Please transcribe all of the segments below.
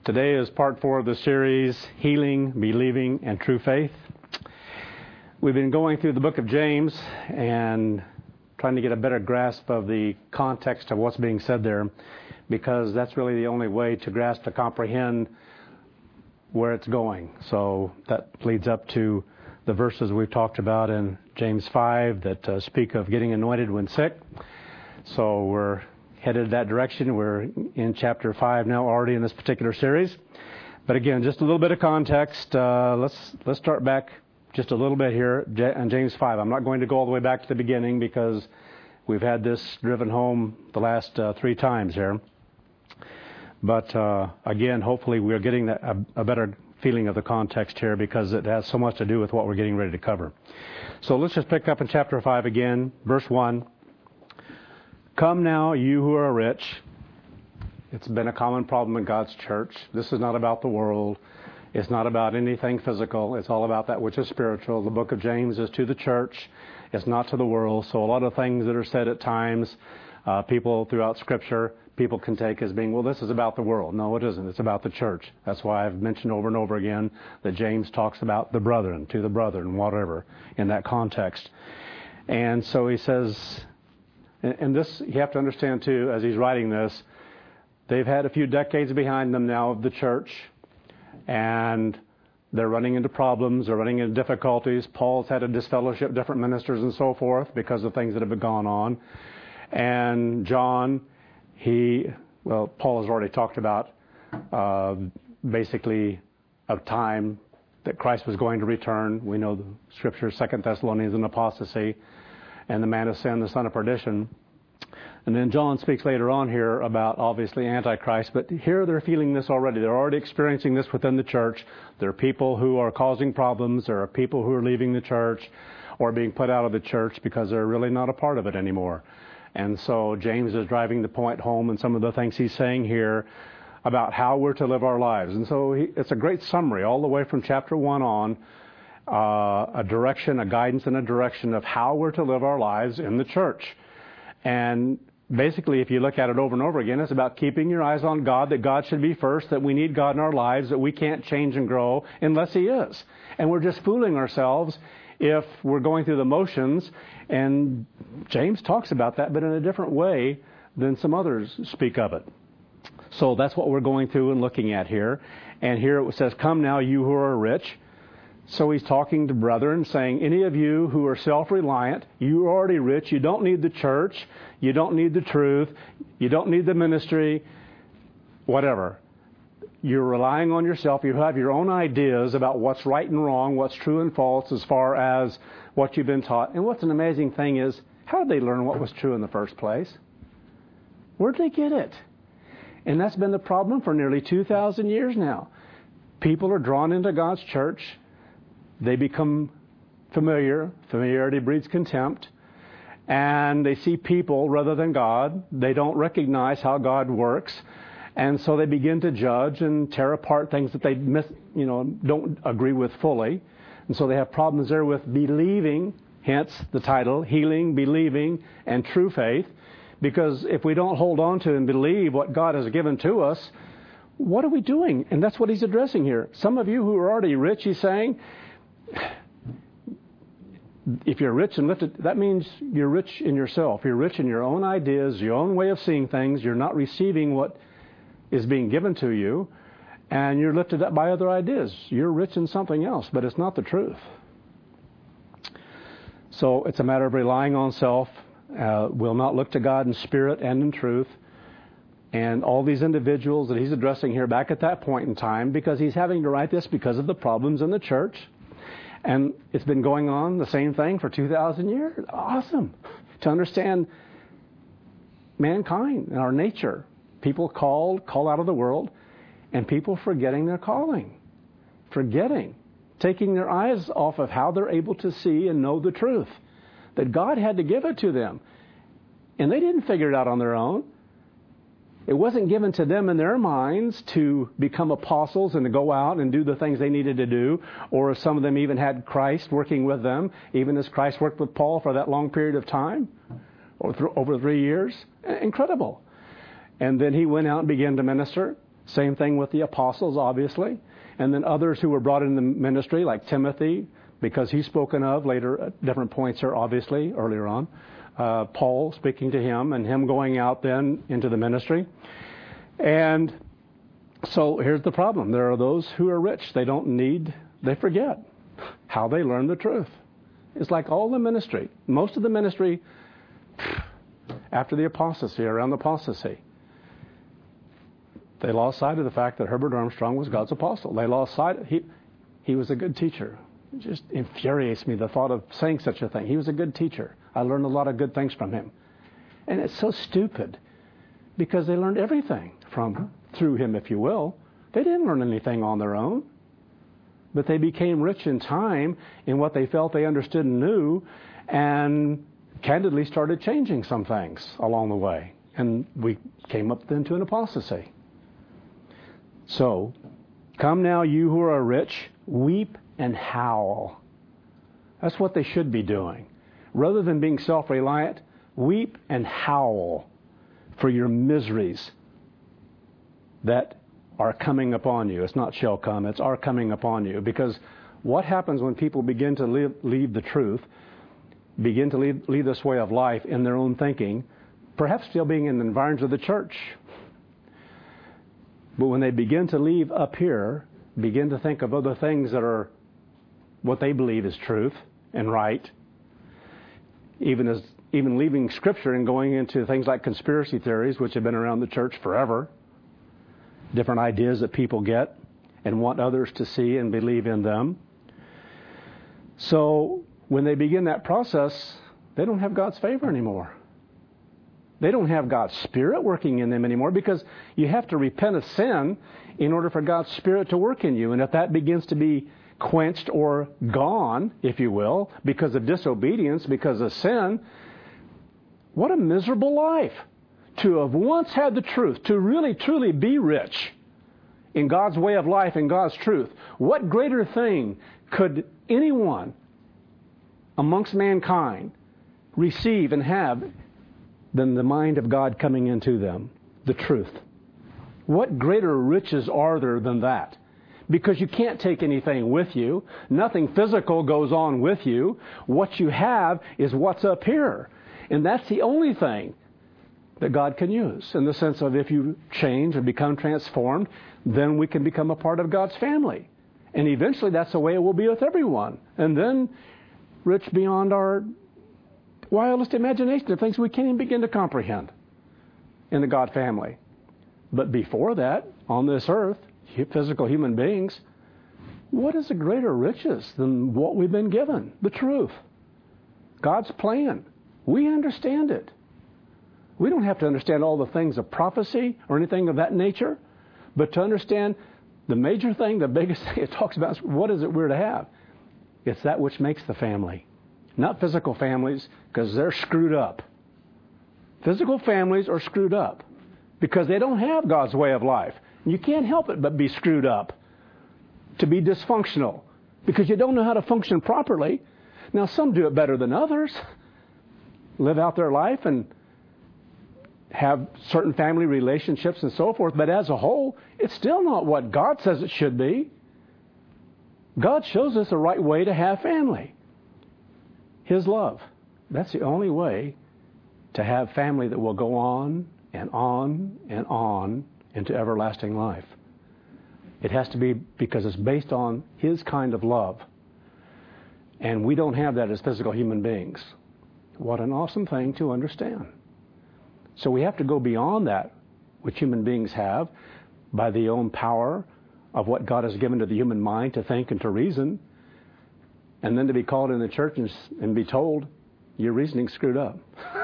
Today is part 4 of the series, Healing, Believing, and True Faith. We've been going through the book of James and trying to get a better grasp of the context of what's being said there, because that's really the only way to grasp, to comprehend where it's going. So that leads up to the verses we've talked about in James 5 that speak of getting anointed when sick. So we're headed that direction. We're in chapter 5 now, already in this particular series. But again, just a little bit of context. Let's start back just a little bit here in James 5. I'm not going to go all the way back to the beginning because we've had this driven home the last 3 times here. But again, hopefully we're getting a better feeling of the context here, because it has so much to do with what we're getting ready to cover. So let's just pick up in chapter 5 again, verse 1. Come now, you who are rich. It's been a common problem in God's church. This is not about the world. It's not about anything physical. It's all about that which is spiritual. The book of James is to the church. It's not to the world. So a lot of things that are said at times, people throughout Scripture, people can take as being, well, this is about the world. No, it isn't. It's about the church. That's why I've mentioned over and over again that James talks about the brethren, to the brethren, whatever, in that context. And so he says, and this, you have to understand too, as he's writing this, they've had a few decades behind them now of the church, and they're running into problems, they're running into difficulties. Paul's had to disfellowship different ministers and so forth because of things that have gone on. And John, Paul has already talked about basically a time that Christ was going to return. We know the Scripture, 2 Thessalonians, and apostasy, and the man of sin, the son of perdition. And then John speaks later on here about, obviously, Antichrist. But here they're feeling this already. They're already experiencing this within the church. There are people who are causing problems. There are people who are leaving the church or being put out of the church because they're really not a part of it anymore. And so James is driving the point home in some of the things he's saying here about how we're to live our lives. And so it's a great summary all the way from chapter 1 on, a direction, a guidance, and a direction of how we're to live our lives in the church. And basically, if you look at it over and over again, it's about keeping your eyes on God, that God should be first, that we need God in our lives, that we can't change and grow unless He is. And we're just fooling ourselves if we're going through the motions. And James talks about that, but in a different way than some others speak of it. So that's what we're going through and looking at here. And here it says, come now, you who are rich. So he's talking to brethren, saying, any of you who are self-reliant, you're already rich, you don't need the church, you don't need the truth, you don't need the ministry, whatever. You're relying on yourself, you have your own ideas about what's right and wrong, what's true and false as far as what you've been taught. And what's an amazing thing is, how did they learn what was true in the first place? Where did they get it? And that's been the problem for nearly 2,000 years now. People are drawn into God's church. They become familiar. Familiarity breeds contempt. And they see people rather than God. They don't recognize how God works. And so they begin to judge and tear apart things that they don't agree with fully. And so they have problems there with believing, hence the title, Healing, Believing, and True Faith. Because if we don't hold on to and believe what God has given to us, what are we doing? And that's what he's addressing here. Some of you who are already rich, he's saying, if you're rich and lifted, that means you're rich in yourself. You're rich in your own ideas, your own way of seeing things. You're not receiving what is being given to you, and you're lifted up by other ideas. You're rich in something else, but it's not the truth. So it's a matter of relying on self. Will not look to God in spirit and in truth. And all these individuals that he's addressing here back at that point in time, because he's having to write this because of the problems in the church. And it's been going on, the same thing, for 2,000 years. Awesome. To understand mankind and our nature. People call out of the world, and people forgetting their calling. Taking their eyes off of how they're able to see and know the truth. That God had to give it to them. And they didn't figure it out on their own. It wasn't given to them in their minds to become apostles and to go out and do the things they needed to do. Or some of them even had Christ working with them, even as Christ worked with Paul for that long period of time, or over 3 years. Incredible. And then he went out and began to minister. Same thing with the apostles, obviously. And then others who were brought into the ministry, like Timothy, because he's spoken of later at different points here, obviously, earlier on. Paul speaking to him and him going out then into the ministry. And so here's the problem. There are those who are rich. They forget how they learned the truth. It's like all the ministry. Most of the ministry after the apostasy, around the apostasy, they lost sight of the fact that Herbert Armstrong was God's apostle. They lost sight. He was a good teacher. It just infuriates me, the thought of saying such a thing. He was a good teacher. I learned a lot of good things from him. And it's so stupid because they learned everything through him, if you will. They didn't learn anything on their own. But they became rich in time in what they felt they understood and knew, and candidly started changing some things along the way. And we came up then to an apostasy. So, come now, you who are rich, weep and howl. That's what they should be doing. Rather than being self-reliant, weep and howl for your miseries that are coming upon you. It's not shall come, it's are coming upon you. Because what happens when people begin to leave the truth, begin to lead this way of life in their own thinking, perhaps still being in the environs of the church, but when they begin to leave up here, begin to think of other things that are what they believe is truth and right, even leaving Scripture and going into things like conspiracy theories, which have been around the church forever, different ideas that people get and want others to see and believe in them. So when they begin that process, they don't have God's favor anymore. They don't have God's Spirit working in them anymore, because you have to repent of sin in order for God's Spirit to work in you. And if that begins to be quenched or gone, if you will, because of disobedience, because of sin, what a miserable life. To have once had the truth, to really truly be rich in God's way of life and God's truth. What greater thing could anyone amongst mankind receive and have than the mind of God coming into them, the truth? What greater riches are there than that? Because you can't take anything with you. Nothing physical goes on with you. What you have is what's up here. And that's the only thing that God can use, in the sense of if you change and become transformed, then we can become a part of God's family. And eventually that's the way it will be with everyone. And then rich beyond our wildest imagination of things we can't even begin to comprehend in the God family. But before that, on this earth, physical human beings, what is a greater riches than what we've been given? The truth. God's plan. We understand it. We don't have to understand all the things of prophecy or anything of that nature, but to understand the major thing, the biggest thing it talks about is what is it we're to have? It's that which makes the family. Not physical families, because they're screwed up. Physical families are screwed up because they don't have God's way of life. You can't help it but be screwed up, to be dysfunctional, because you don't know how to function properly. Now, some do it better than others, live out their life and have certain family relationships and so forth, but as a whole, it's still not what God says it should be. God shows us the right way to have family. His love. That's the only way to have family that will go on and on and on into everlasting life. It has to be because it's based on His kind of love. And we don't have that as physical human beings. What an awesome thing to understand. So we have to go beyond that, which human beings have, by the own power of what God has given to the human mind to think and to reason, and then to be called in the church and be told, your reasoning's screwed up.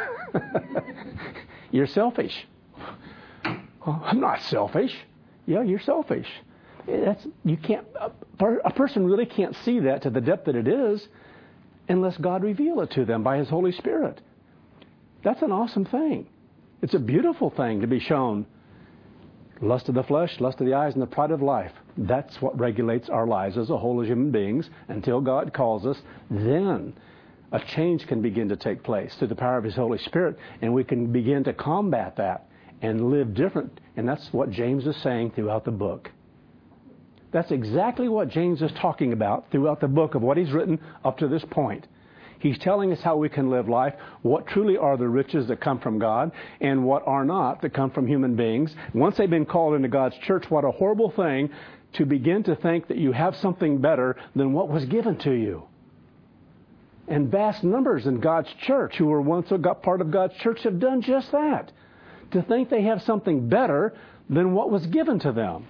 You're selfish. Oh, I'm not selfish. Yeah, you're selfish. You can't. A person really can't see that to the depth that it is unless God reveal it to them by His Holy Spirit. That's an awesome thing. It's a beautiful thing to be shown. Lust of the flesh, lust of the eyes, and the pride of life. That's what regulates our lives as a whole as human beings until God calls us. Then a change can begin to take place through the power of His Holy Spirit, and we can begin to combat that and live different. And that's what James is saying throughout the book. That's exactly what James is talking about throughout the book of what he's written up to this point. He's telling us how we can live life, what truly are the riches that come from God, and what are not that come from human beings. Once they've been called into God's church, what a horrible thing to begin to think that you have something better than what was given to you. And vast numbers in God's church who were once got part of God's church have done just that. To think they have something better than what was given to them.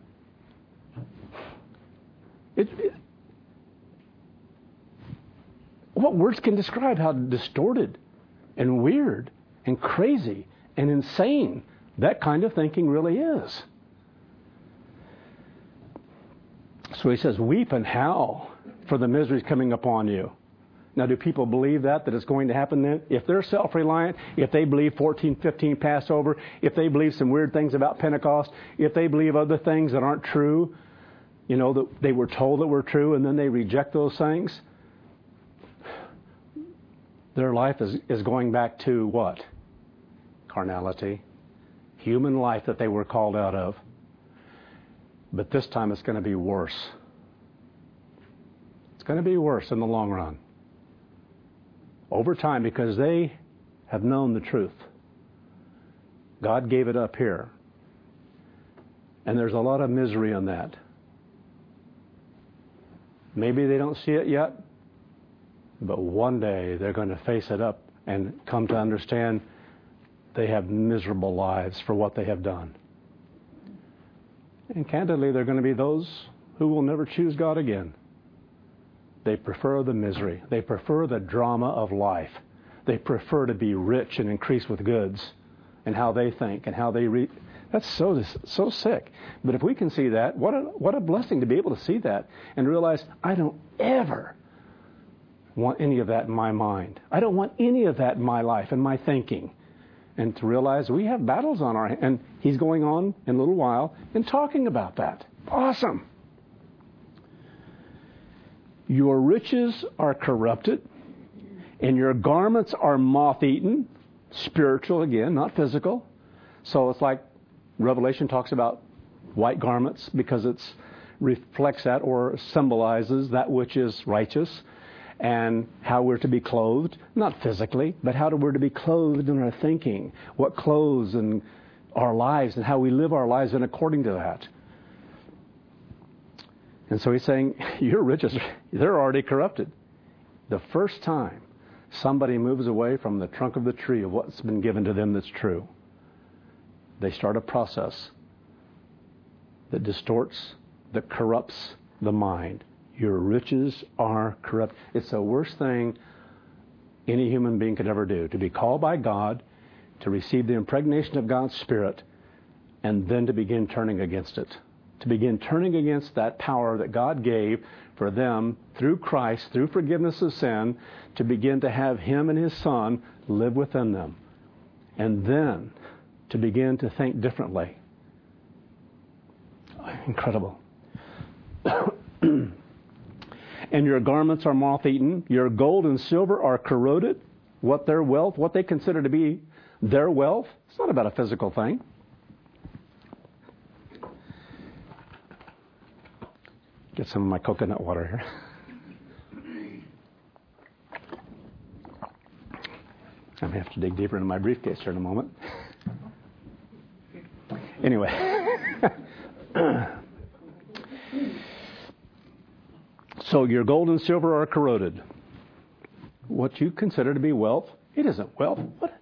What words can describe how distorted and weird and crazy and insane that kind of thinking really is? So he says, weep and howl for the miseries coming upon you. Now, do people believe that it's going to happen then? If they're self-reliant, if they believe 1415 Passover, if they believe some weird things about Pentecost, if they believe other things that aren't true, that they were told that were true, and then they reject those things, their life is going back to what? Carnality. Human life that they were called out of. But this time it's going to be worse. It's going to be worse in the long run. Over time, because they have known the truth. God gave it up here. And there's a lot of misery in that. Maybe they don't see it yet, but one day they're going to face it up and come to understand they have miserable lives for what they have done. And candidly, there are going to be those who will never choose God again. They prefer the misery. They prefer the drama of life. They prefer to be rich and increase with goods and how they think and how they read. That's so sick. But if we can see that, what a blessing to be able to see that and realize I don't ever want any of that in my mind. I don't want any of that in my life and my thinking. And to realize we have battles on our hands. And he's going on in a little while and talking about that. Awesome. Your riches are corrupted, and your garments are moth-eaten. Spiritual again, not physical. So it's like Revelation talks about white garments because it reflects that or symbolizes that which is righteous, and how we're to be clothed, not physically, but how we're to be clothed in our thinking, what clothes and our lives and how we live our lives in according to that. And so he's saying, your riches, they're already corrupted. The first time somebody moves away from the trunk of the tree of what's been given to them that's true, they start a process that distorts, that corrupts the mind. Your riches are corrupt. It's the worst thing any human being could ever do, to be called by God, to receive the impregnation of God's Spirit, and then to begin turning against it. To begin turning against that power that God gave for them through Christ, through forgiveness of sin, to begin to have Him and His Son live within them. And then to begin to think differently. Incredible. And your garments are moth-eaten. Your gold and silver are corroded. What their wealth, what they consider to be their wealth, it's not about a physical thing. Get some of my coconut water here. I'm going to have to dig deeper into my briefcase here in a moment. Anyway. So your gold and silver are corroded. What you consider to be wealth, it isn't wealth. What?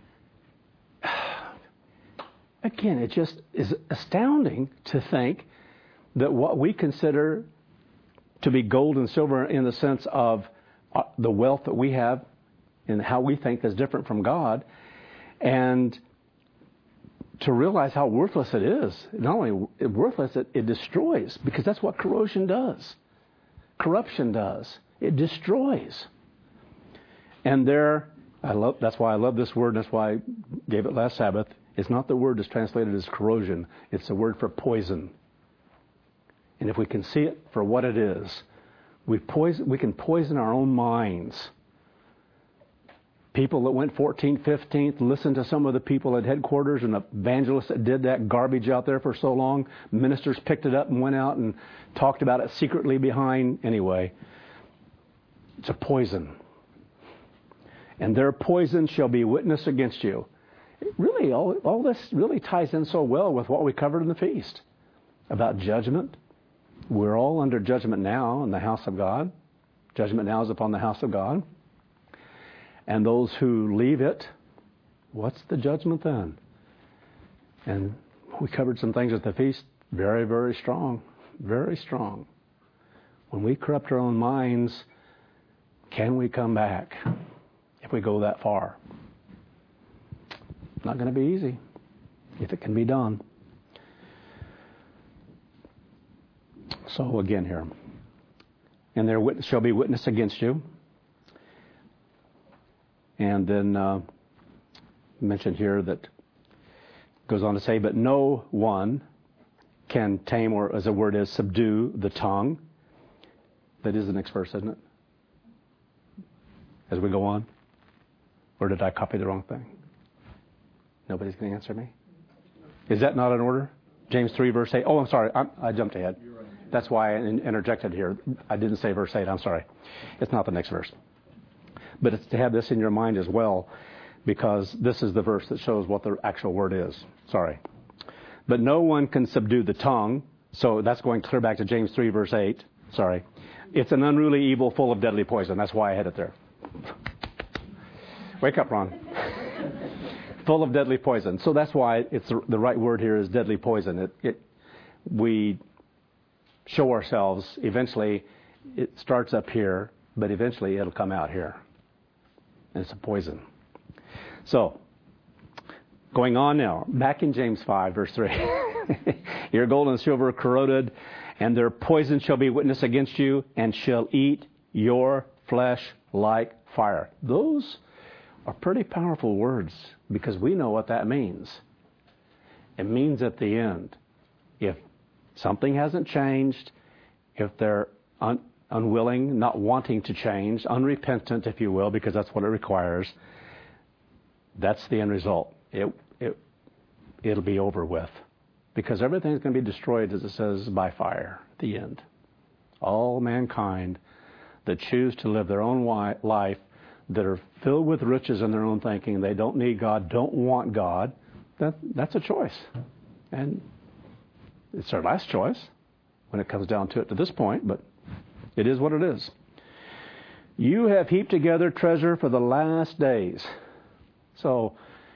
Again, it just is astounding to think that what we consider to be gold and silver in the sense of the wealth that we have and how we think is different from God, and to realize how worthless it is. Not only worthless, it destroys, because that's what corrosion does. Corruption does. It destroys. And that's why I love this word, that's why I gave it last Sabbath. It's not the word that's translated as corrosion. It's the word for poison. And if we can see it for what it is, we can poison our own minds People that went 14th, 15th, listened to some of the people at headquarters and the evangelists that did that garbage out there for so long. Ministers picked it up and went out and talked about it secretly behind. Anyway, it's a poison. And their poison shall be witness against you. Really, all this really ties in so well with what we covered in the feast about judgment. We're all under judgment now in the house of God. Judgment now is upon the house of God. And those who leave it, what's the judgment then? And we covered some things at the feast, very, very strong. Very strong. When we corrupt our own minds, can we come back if we go that far? Not going to be easy if it can be done. So again here. And there shall be witness against you. And then mentioned here that goes on to say, but no one can tame, or as the word is, subdue the tongue. That is the next verse, isn't it? As we go on. Or did I copy the wrong thing? Nobody's going to answer me? Is that not in order? James 3, verse 8. Oh, I'm sorry. I jumped ahead. That's why I interjected here. I didn't say verse 8. I'm sorry. It's not the next verse. But it's to have this in your mind as well, because this is the verse that shows what the actual word is. Sorry. But no one can subdue the tongue. So that's going clear back to James 3, verse 8. Sorry. It's an unruly evil full of deadly poison. That's why I had it there. Wake up, Ron. Full of deadly poison. So that's why it's the right word here is deadly poison. We show ourselves, eventually it starts up here, but eventually it'll come out here. And it's a poison. So, going on now, back in James 5, verse 3. Your gold and silver corroded, and their poison shall be witness against you, and shall eat your flesh like fire. Those are pretty powerful words, because we know what that means. It means at the end, if something hasn't changed, if they're unwilling, not wanting to change, unrepentant, if you will, because that's what it requires, that's the end result. It'll be over with. Because everything's going to be destroyed, as it says, by fire, at the end. All mankind that choose to live their own life, that are filled with riches in their own thinking, they don't need God, don't want God, that's a choice. And it's their last choice when it comes down to it to this point, but it is what it is. You have heaped together treasure for the last days. So,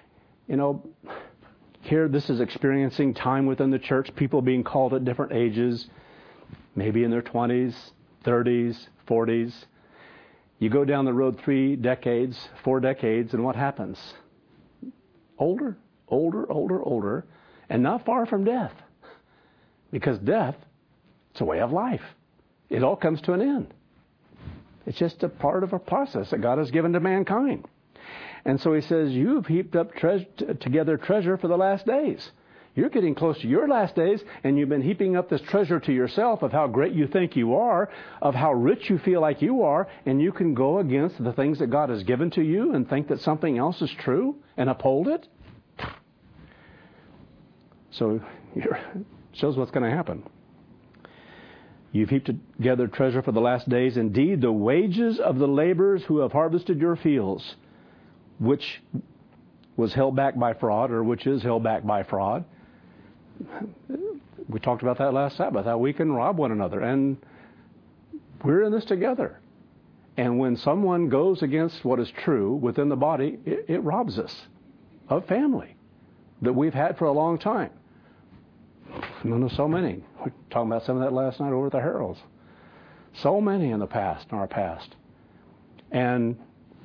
here this is experiencing time within the church, people being called at different ages, maybe in their 20s, 30s, 40s. You go down the road 3 decades, 4 decades, and what happens? Older, and not far from death. Because death, it's a way of life. It all comes to an end. It's just a part of a process that God has given to mankind. And so he says, you've heaped up together treasure for the last days. You're getting close to your last days, and you've been heaping up this treasure to yourself of how great you think you are, of how rich you feel like you are, and you can go against the things that God has given to you and think that something else is true and uphold it. So it shows what's going to happen. You've heaped together treasure for the last days. Indeed, the wages of the laborers who have harvested your fields, which was held back by fraud, or which is held back by fraud. We talked about that last Sabbath, how we can rob one another. And we're in this together. And when someone goes against what is true within the body, it robs us of family that we've had for a long time. I know so many. We were talking about some of that last night over at the Heralds. So many in our past. And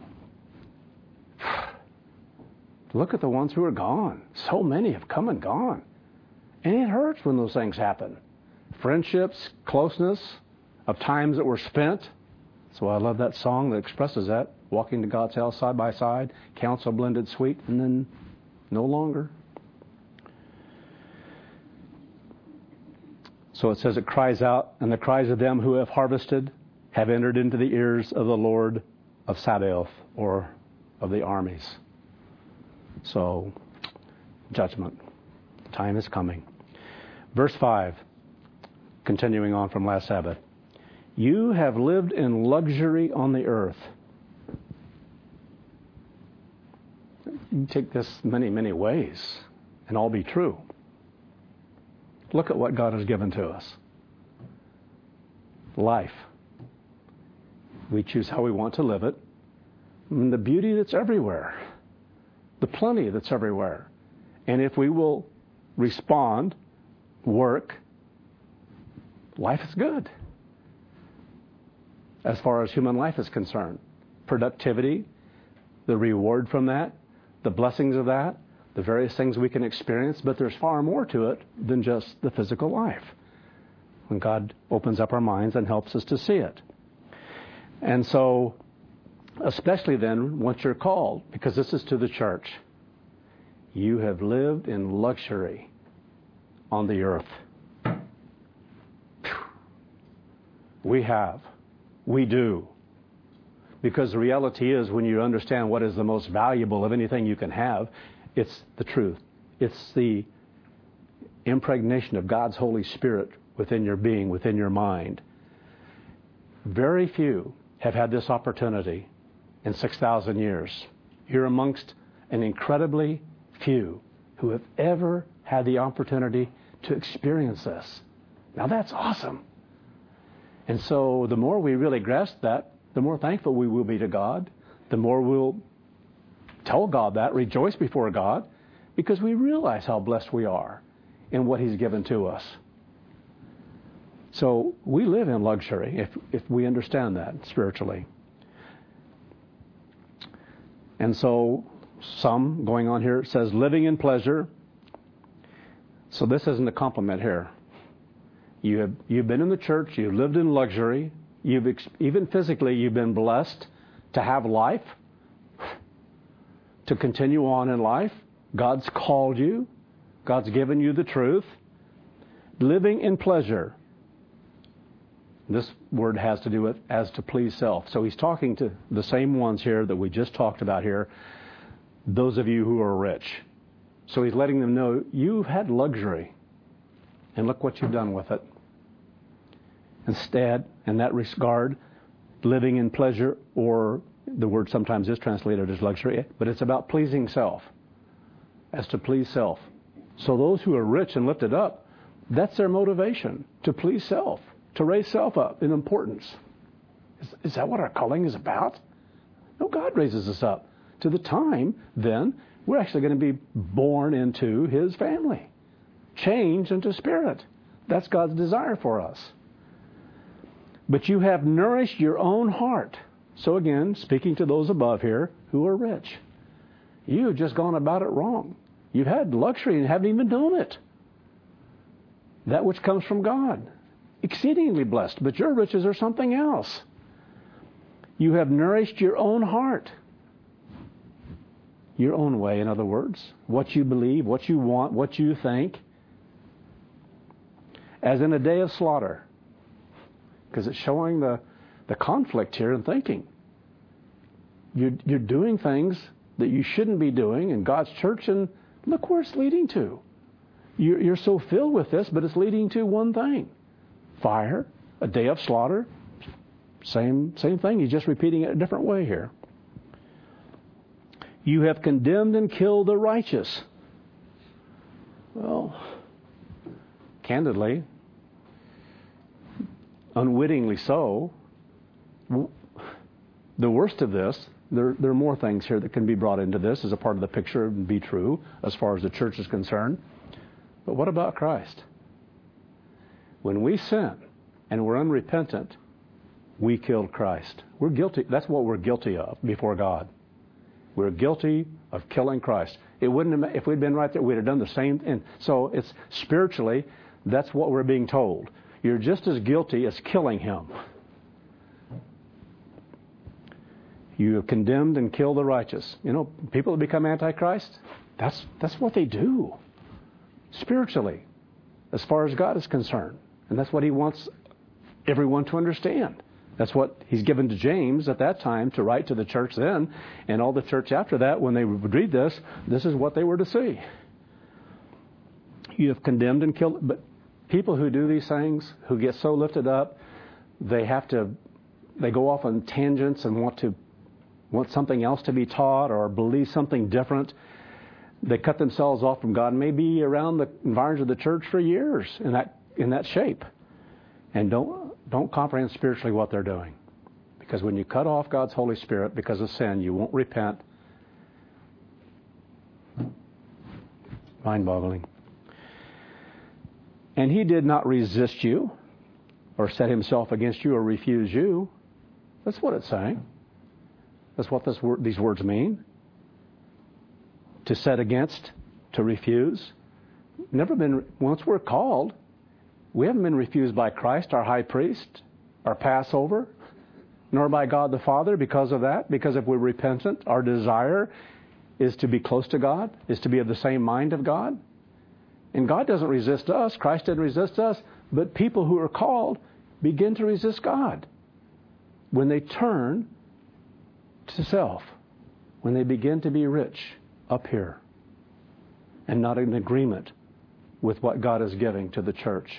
look at the ones who are gone. So many have come and gone. And it hurts when those things happen. Friendships, closeness, of times that were spent. So I love that song that expresses that. Walking to God's house side by side, counsel blended sweet, and then no longer. So it says it cries out, and the cries of them who have harvested have entered into the ears of the Lord of Sabaoth, or of the armies. So, judgment. Time is coming. Verse 5, continuing on from last Sabbath. You have lived in luxury on the earth. You can take this many, many ways and all be true. Look at what God has given to us. Life. We choose how we want to live it. And the beauty that's everywhere. The plenty that's everywhere. And if we will respond, work, life is good. As far as human life is concerned. Productivity, the reward from that, the blessings of that, the various things we can experience, but there's far more to it than just the physical life. When God opens up our minds and helps us to see it. And so, especially then, once you're called, because this is to the church, you have lived in luxury on the earth. We have. We do. Because the reality is, when you understand what is the most valuable of anything you can have, it's the truth. It's the impregnation of God's Holy Spirit within your being, within your mind. Very few have had this opportunity in 6,000 years. You're amongst an incredibly few who have ever had the opportunity to experience this. Now that's awesome. And so the more we really grasp that, the more thankful we will be to God, the more we'll tell God that, rejoice before God, because we realize how blessed we are in what He's given to us. So we live in luxury if we understand that spiritually. And so some, going on here, it says living in pleasure. So this isn't a compliment here. You've been in the church, you've lived in luxury, even physically you've been blessed to have life, to continue on in life. God's called you. God's given you the truth. Living in pleasure. This word has to do with as to please self. So he's talking to the same ones here that we just talked about here, those of you who are rich. So he's letting them know you've had luxury, and look what you've done with it. Instead, in that regard, living in pleasure, or the word sometimes is translated as luxury, but it's about pleasing self, as to please self. So those who are rich and lifted up, that's their motivation, to please self, to raise self up in importance. Is that what our calling is about? No, God raises us up to the time then we're actually going to be born into His family, changed into spirit. That's God's desire for us. But you have nourished your own heart. So again, speaking to those above here who are rich, you have just gone about it wrong. You've had luxury and haven't even known it. That which comes from God. Exceedingly blessed, but your riches are something else. You have nourished your own heart. Your own way, in other words. What you believe, what you want, what you think. As in a day of slaughter. Because it's showing the conflict here in thinking. You're doing things that you shouldn't be doing in God's church, and look where it's leading to. You're so filled with this, but it's leading to one thing. Fire, a day of slaughter, same thing. He's just repeating it a different way here. You have condemned and killed the righteous. Well, candidly, unwittingly so, the worst of this, there are more things here that can be brought into this as a part of the picture and be true as far as the church is concerned. But what about Christ? When we sin and we're unrepentant, we killed Christ. We're guilty. That's what we're guilty of before God. We're guilty of killing Christ. It wouldn't have, if we'd been right there, we'd have done the same. And so it's spiritually, that's what we're being told. You're just as guilty as killing Him. You have condemned and killed the righteous. You know, people that become antichrist, that's what they do. Spiritually, as far as God is concerned. And that's what He wants everyone to understand. That's what he's given to James at that time to write to the church then. And all the church after that, when they would read this is what they were to see. You have condemned and killed. But people who do these things, who get so lifted up, they go off on tangents and want something else to be taught or believe something different. They cut themselves off from God, maybe around the environs of the church for years in that shape. And don't comprehend spiritually what they're doing. Because when you cut off God's Holy Spirit because of sin, you won't repent. Mind-boggling. And he did not resist you or set himself against you or refuse you. That's what it's saying. That's what these words mean. To set against, to refuse. Once we're called, we haven't been refused by Christ, our high priest, our Passover, nor by God the Father because of that. Because if we're repentant, our desire is to be close to God, is to be of the same mind of God. And God doesn't resist us. Christ didn't resist us. But people who are called begin to resist God when they turn to self, when they begin to be rich up here and not in agreement with what God is giving to the church.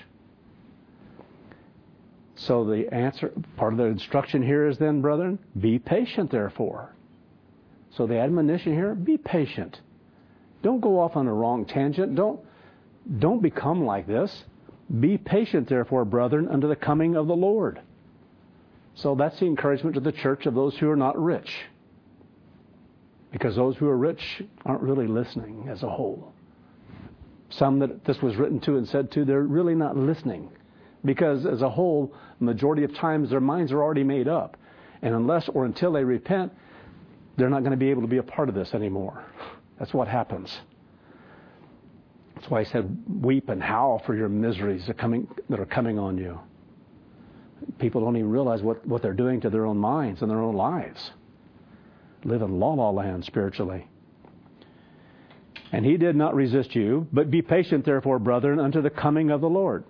So the answer, part of the instruction here is then, brethren, be patient, therefore. So the admonition here, be patient. Don't go off on a wrong tangent. Don't become like this. Be patient, therefore, brethren, unto the coming of the Lord. So that's the encouragement to the church of those who are not rich. Because those who are rich aren't really listening as a whole. Some that this was written to and said to, they're really not listening. Because as a whole, majority of times their minds are already made up. And unless or until they repent, they're not going to be able to be a part of this anymore. That's what happens. That's why I said, weep and howl for your miseries that are coming on you. People don't even realize what they're doing to their own minds and their own lives. Live in la-la land spiritually. And he did not resist you, but be patient, therefore, brethren, unto the coming of the Lord.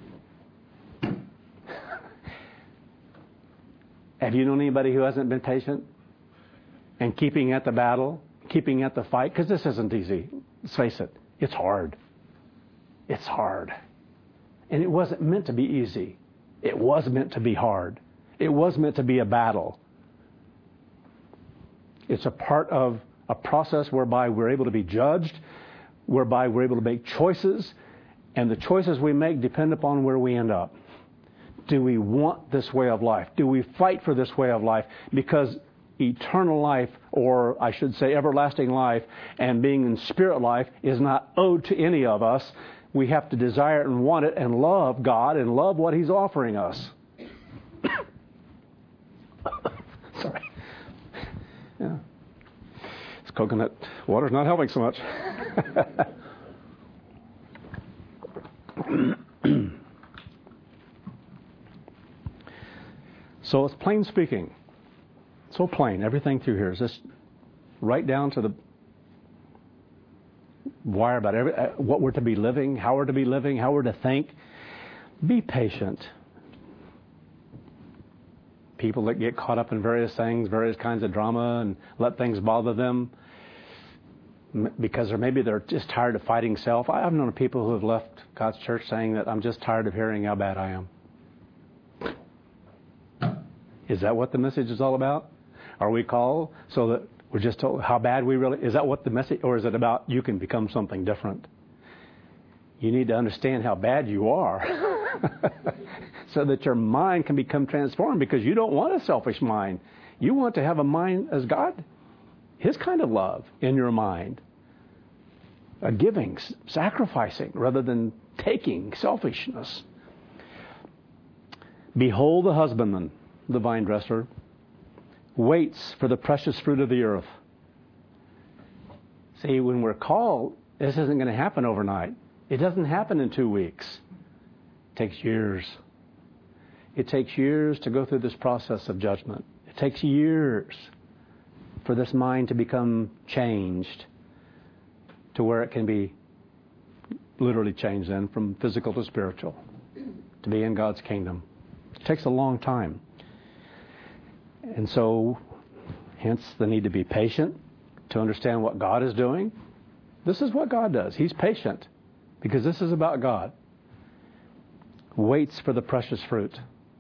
Have you known anybody who hasn't been patient? And keeping at the battle, keeping at the fight? Because this isn't easy. Let's face it. It's hard. It's hard. And it wasn't meant to be easy. It was meant to be hard. It was meant to be a battle. It's a part of a process whereby we're able to be judged, whereby we're able to make choices, and the choices we make depend upon where we end up. Do we want this way of life? Do we fight for this way of life? Because eternal life, or I should say everlasting life, and being in spirit life is not owed to any of us. We have to desire it and want it and love God and love what He's offering us. Sorry. Yeah. This coconut water's not helping so much. So it's plain speaking. So plain. Everything through here is just right down to the wire about what we're to be living, how we're to be living, how we're to think. Be patient. People that get caught up in various things, various kinds of drama, and let things bother them because they're just tired of fighting self. I've known people who have left God's church saying that I'm just tired of hearing how bad I am. Is that what the message is all about? Are we called so that we're just told how bad we really... Is that what the message... Or is it about you can become something different? You need to understand how bad you are so that your mind can become transformed, because you don't want a selfish mind. You want to have a mind as God, His kind of love in your mind. A giving, sacrificing, rather than taking, selfishness. Behold the husbandman, the vine dresser, waits for the precious fruit of the earth. See, when we're called, this isn't going to happen overnight. It doesn't happen in 2 weeks. It takes years. It takes years to go through this process of judgment. It takes years for this mind to become changed to where it can be literally changed then from physical to spiritual, to be in God's kingdom. It takes a long time. And so, hence the need to be patient, to understand what God is doing. This is what God does. He's patient because this is about God. Waits for the precious fruit.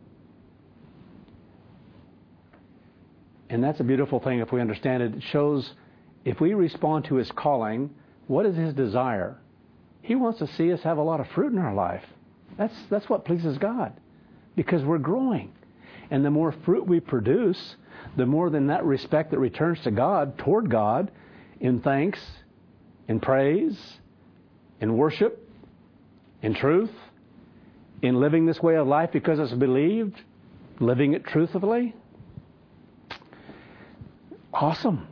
And that's a beautiful thing if we understand it. It shows if we respond to His calling, what is His desire? He wants to see us have a lot of fruit in our life. That's what pleases God, because we're growing. And the more fruit we produce, the more than that respect that returns to God, toward God, in thanks, in praise, in worship, in truth, in living this way of life because it's believed, living it truthfully. Awesome.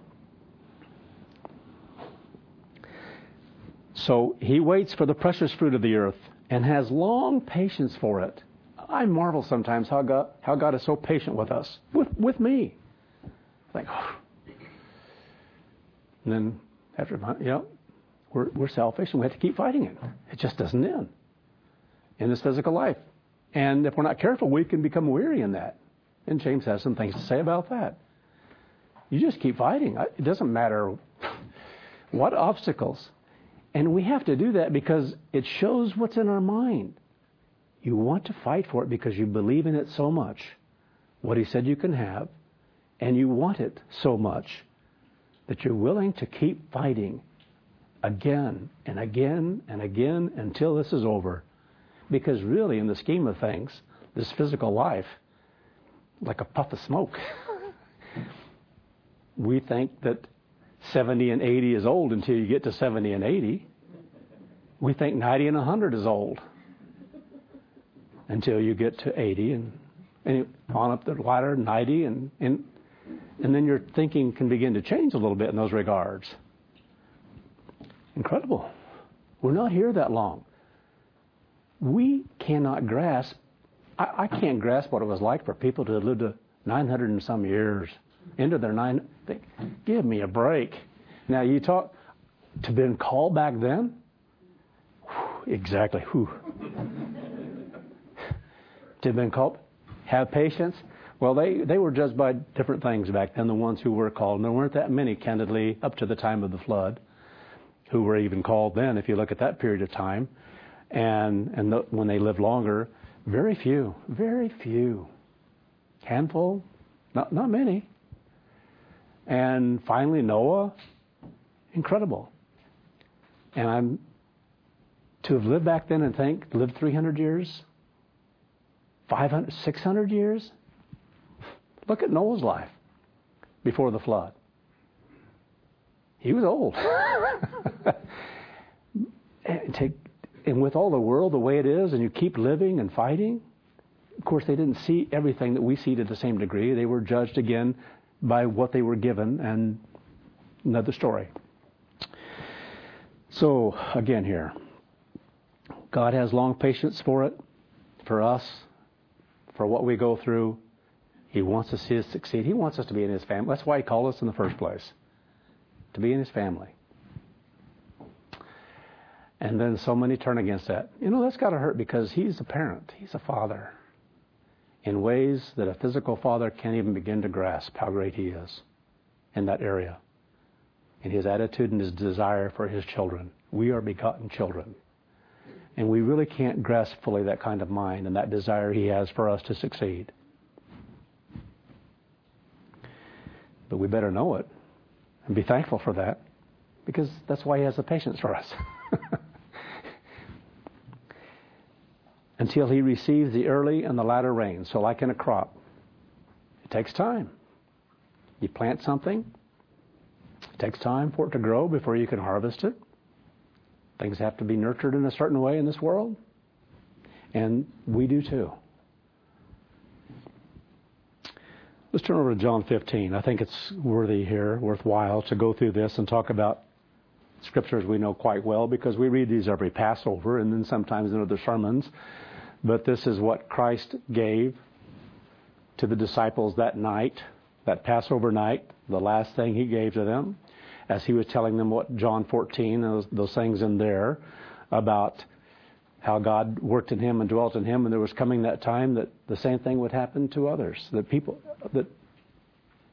So He waits for the precious fruit of the earth and has long patience for it. I marvel sometimes how God is so patient with us, with me. Like, oh. And then after, we're selfish and we have to keep fighting it. It just doesn't end in this physical life. And if we're not careful, we can become weary in that. And James has some things to say about that. You just keep fighting. It doesn't matter what obstacles. And we have to do that because it shows what's in our mind. You want to fight for it because you believe in it so much, what He said you can have, and you want it so much that you're willing to keep fighting again and again and again until this is over. Because really, in the scheme of things, this physical life, like a puff of smoke. We think that 70 and 80 is old until you get to 70 and 80. We think 90 and 100 is old until you get to 80 and on up the ladder, 90, and then your thinking can begin to change a little bit in those regards. Incredible. We're not here that long. We cannot grasp, I can't grasp what it was like for people to have lived to 900 and some years, into their give me a break. Now you talk, to been called back then? Whew, exactly. Whew. To have been called, have patience. Well, they were judged by different things back then, the ones who were called. And there weren't that many, candidly, up to the time of the flood, who were even called then, if you look at that period of time. And when they lived longer, very few. Handful, not many. And finally, Noah, incredible. And to have lived back then and lived 300 years, 500, 600 years. Look at Noah's life before the flood. He was old. And with all the world the way it is, and you keep living and fighting, of course they didn't see everything that we see to the same degree. They were judged again by what they were given, and another story. So, again here, God has long patience for it, for us, for what we go through. He wants to see us succeed. He wants us to be in His family. That's why He called us in the first place, to be in His family. And then so many turn against that. That's got to hurt because He's a parent. He's a father in ways that a physical father can't even begin to grasp how great He is in that area. In His attitude and His desire for His children. We are begotten children. And we really can't grasp fully that kind of mind and that desire He has for us to succeed. But we better know it and be thankful for that, because that's why He has the patience for us. Until He receives the early and the latter rain. So like in a crop, it takes time. You plant something, it takes time for it to grow before you can harvest it. Things have to be nurtured in a certain way in this world. And we do too. Let's turn over to John 15. I think it's worthwhile to go through this and talk about scriptures we know quite well, because we read these every Passover and then sometimes in other sermons. But this is what Christ gave to the disciples that night, that Passover night, the last thing He gave to them, as He was telling them what John 14, those things in there, about how God worked in Him and dwelt in Him, and there was coming that time that the same thing would happen to others, that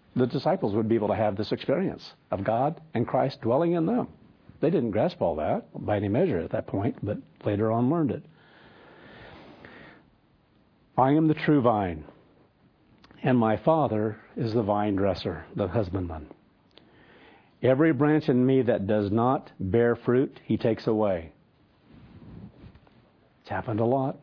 the disciples would be able to have this experience of God and Christ dwelling in them. They didn't grasp all that by any measure at that point, but later on learned it. I am the true vine, and my Father is the vine dresser, the husbandman. Every branch in me that does not bear fruit, he takes away. It's happened a lot.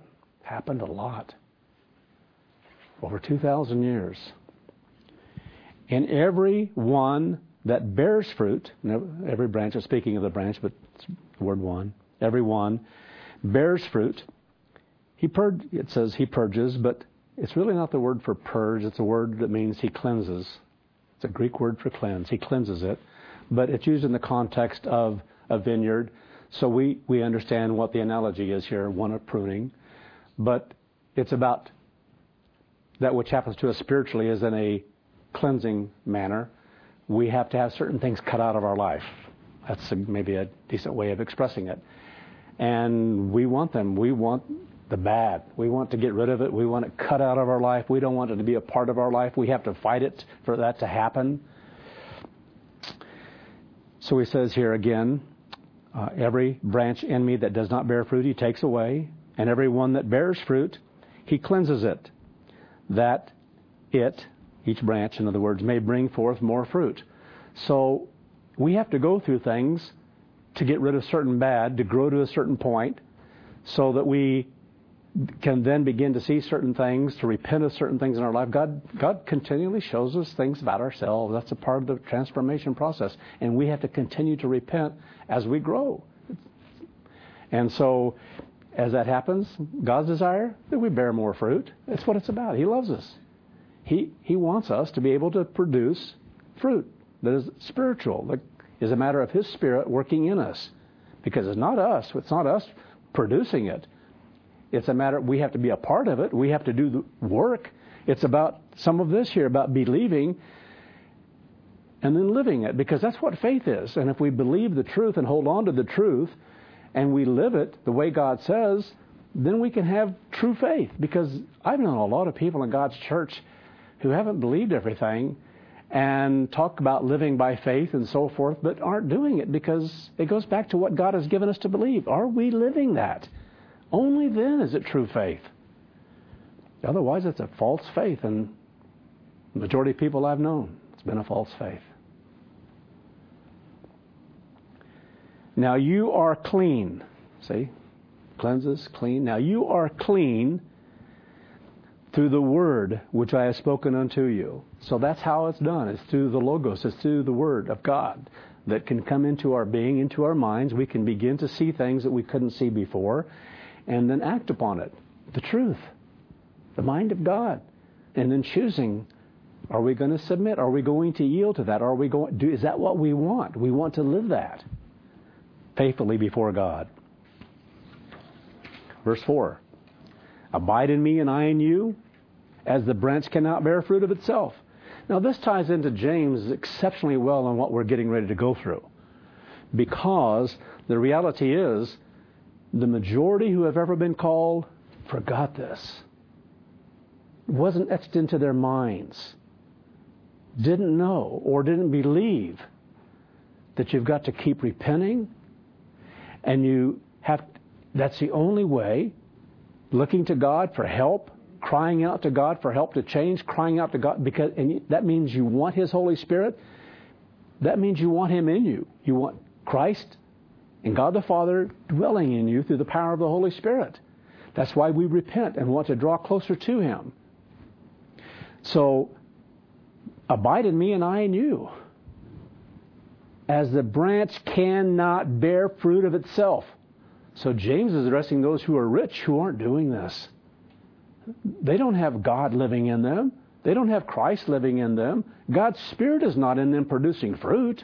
Over 2,000 years. And every one that bears fruit, every branch, I'm speaking of the branch, but it's the word one, every one bears fruit. It says he purges, but it's really not the word for purge. It's a word that means he cleanses. It's a Greek word for cleanse. He cleanses it. But it's used in the context of a vineyard. So we understand what the analogy is here, one of pruning. But it's about that which happens to us spiritually is in a cleansing manner. We have to have certain things cut out of our life. That's maybe a decent way of expressing it. And we want them. We want the bad. We want to get rid of it. We want it cut out of our life. We don't want it to be a part of our life. We have to fight it for that to happen. So he says here again, every branch in me that does not bear fruit, he takes away. And every one that bears fruit, he cleanses it, that it, each branch, in other words, may bring forth more fruit. So we have to go through things to get rid of certain bad, to grow to a certain point, so that we can then begin to see certain things, to repent of certain things in our life. God continually shows us things about ourselves. That's a part of the transformation process. And we have to continue to repent as we grow. And so, as that happens, God's desire that we bear more fruit. That's what it's about. He loves us. He wants us to be able to produce fruit that is spiritual, that is a matter of His Spirit working in us. Because it's not us. It's not us producing it. It's a matter, we have to be a part of it. We have to do the work. It's about some of this here, about believing and then living it, because that's what faith is. And if we believe the truth and hold on to the truth and we live it the way God says, then we can have true faith. Because I've known a lot of people in God's church who haven't believed everything and talk about living by faith and so forth, but aren't doing it, because it goes back to what God has given us to believe. Are we living that? Only then is it true faith. Otherwise, it's a false faith, and the majority of people I've known, it's been a false faith. Now you are clean. See? Cleanses, clean. Now you are clean through the word which I have spoken unto you. So that's how it's done. It's through the Logos. It's through the word of God that can come into our being, into our minds. We can begin to see things that we couldn't see before, and then act upon it. The truth. The mind of God. And then choosing, are we going to submit? Are we going to yield to that? Is that what we want? We want to live that faithfully before God. Verse 4. Abide in me and I in you, as the branch cannot bear fruit of itself. Now this ties into James exceptionally well on what we're getting ready to go through. Because the reality is, the majority who have ever been called forgot this. It wasn't etched into their minds. Didn't know or didn't believe that you've got to keep repenting, and that's the only way, looking to God for help, crying out to God for help to change, crying out to God, and that means you want His Holy Spirit. That means you want Him in you. You want Christ and God the Father dwelling in you through the power of the Holy Spirit. That's why we repent and want to draw closer to Him. So, abide in me and I in you. As the branch cannot bear fruit of itself. So James is addressing those who are rich who aren't doing this. They don't have God living in them. They don't have Christ living in them. God's Spirit is not in them producing fruit.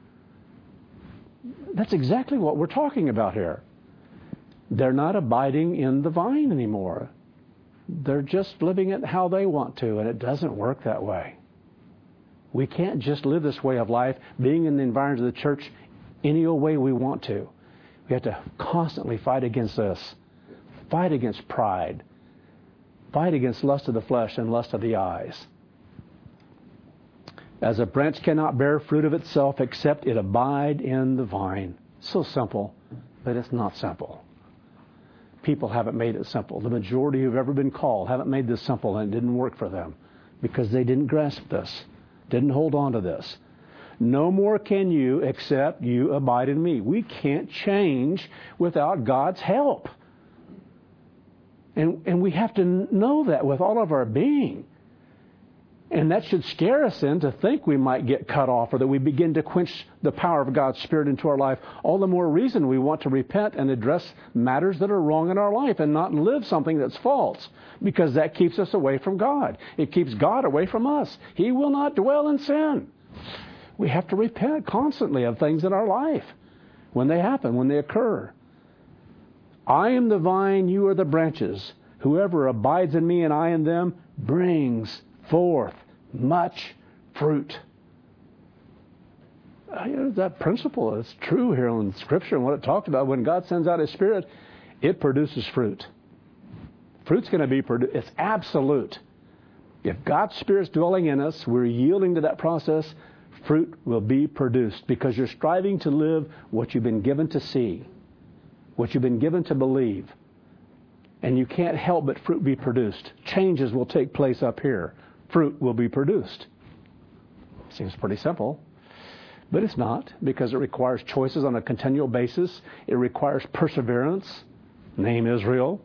That's exactly what we're talking about here. They're not abiding in the vine anymore. They're just living it how they want to, and it doesn't work that way. We can't just live this way of life, being in the environment of the church any old way we want to. We have to constantly fight against this. Fight against pride. Fight against lust of the flesh and lust of the eyes. As a branch cannot bear fruit of itself except it abide in the vine. So simple, but it's not simple. People haven't made it simple. The majority who've ever been called haven't made this simple, and it didn't work for them because they didn't grasp this, didn't hold on to this. No more can you except you abide in me. We can't change without God's help. And we have to know that with all of our being. And that should scare us in to think we might get cut off or that we begin to quench the power of God's Spirit into our life. All the more reason we want to repent and address matters that are wrong in our life and not live something that's false, because that keeps us away from God. It keeps God away from us. He will not dwell in sin. We have to repent constantly of things in our life when they happen, when they occur. I am the vine, you are the branches. Whoever abides in me and I in them brings forth much fruit. That principle is true here in Scripture and what it talked about. When God sends out His Spirit, it produces fruit. Fruit's going to be produced. It's absolute. If God's Spirit's dwelling in us, we're yielding to that process, fruit will be produced because you're striving to live what you've been given to see, what you've been given to believe. And you can't help but fruit be produced. Changes will take place up here. Fruit will be produced. Seems pretty simple, but it's not, because it requires choices on a continual basis. It requires perseverance. Name Israel.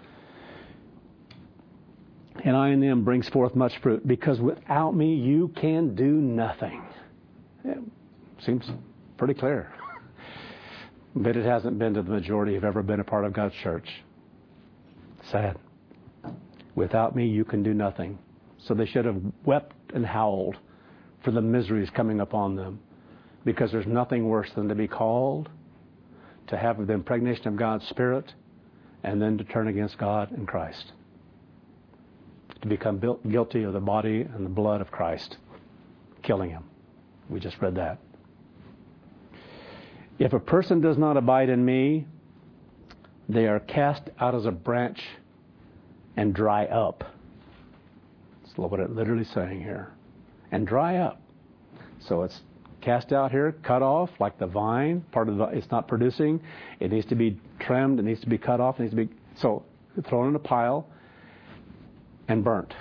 And I in them brings forth much fruit, because without me you can do nothing. Yeah, seems pretty clear. But it hasn't been to the majority who've ever been a part of God's church. Sad. Without me you can do nothing. So they should have wept and howled for the miseries coming upon them, because there's nothing worse than to be called, to have the impregnation of God's Spirit, and then to turn against God and Christ. To become guilty of the body and the blood of Christ, killing Him. We just read that. If a person does not abide in me, they are cast out as a branch and dry up. That's what it's literally saying here. And dry up. So it's cast out here, cut off, like the vine. It's not producing. It needs to be trimmed. It needs to be cut off. It needs to be thrown in a pile and burnt.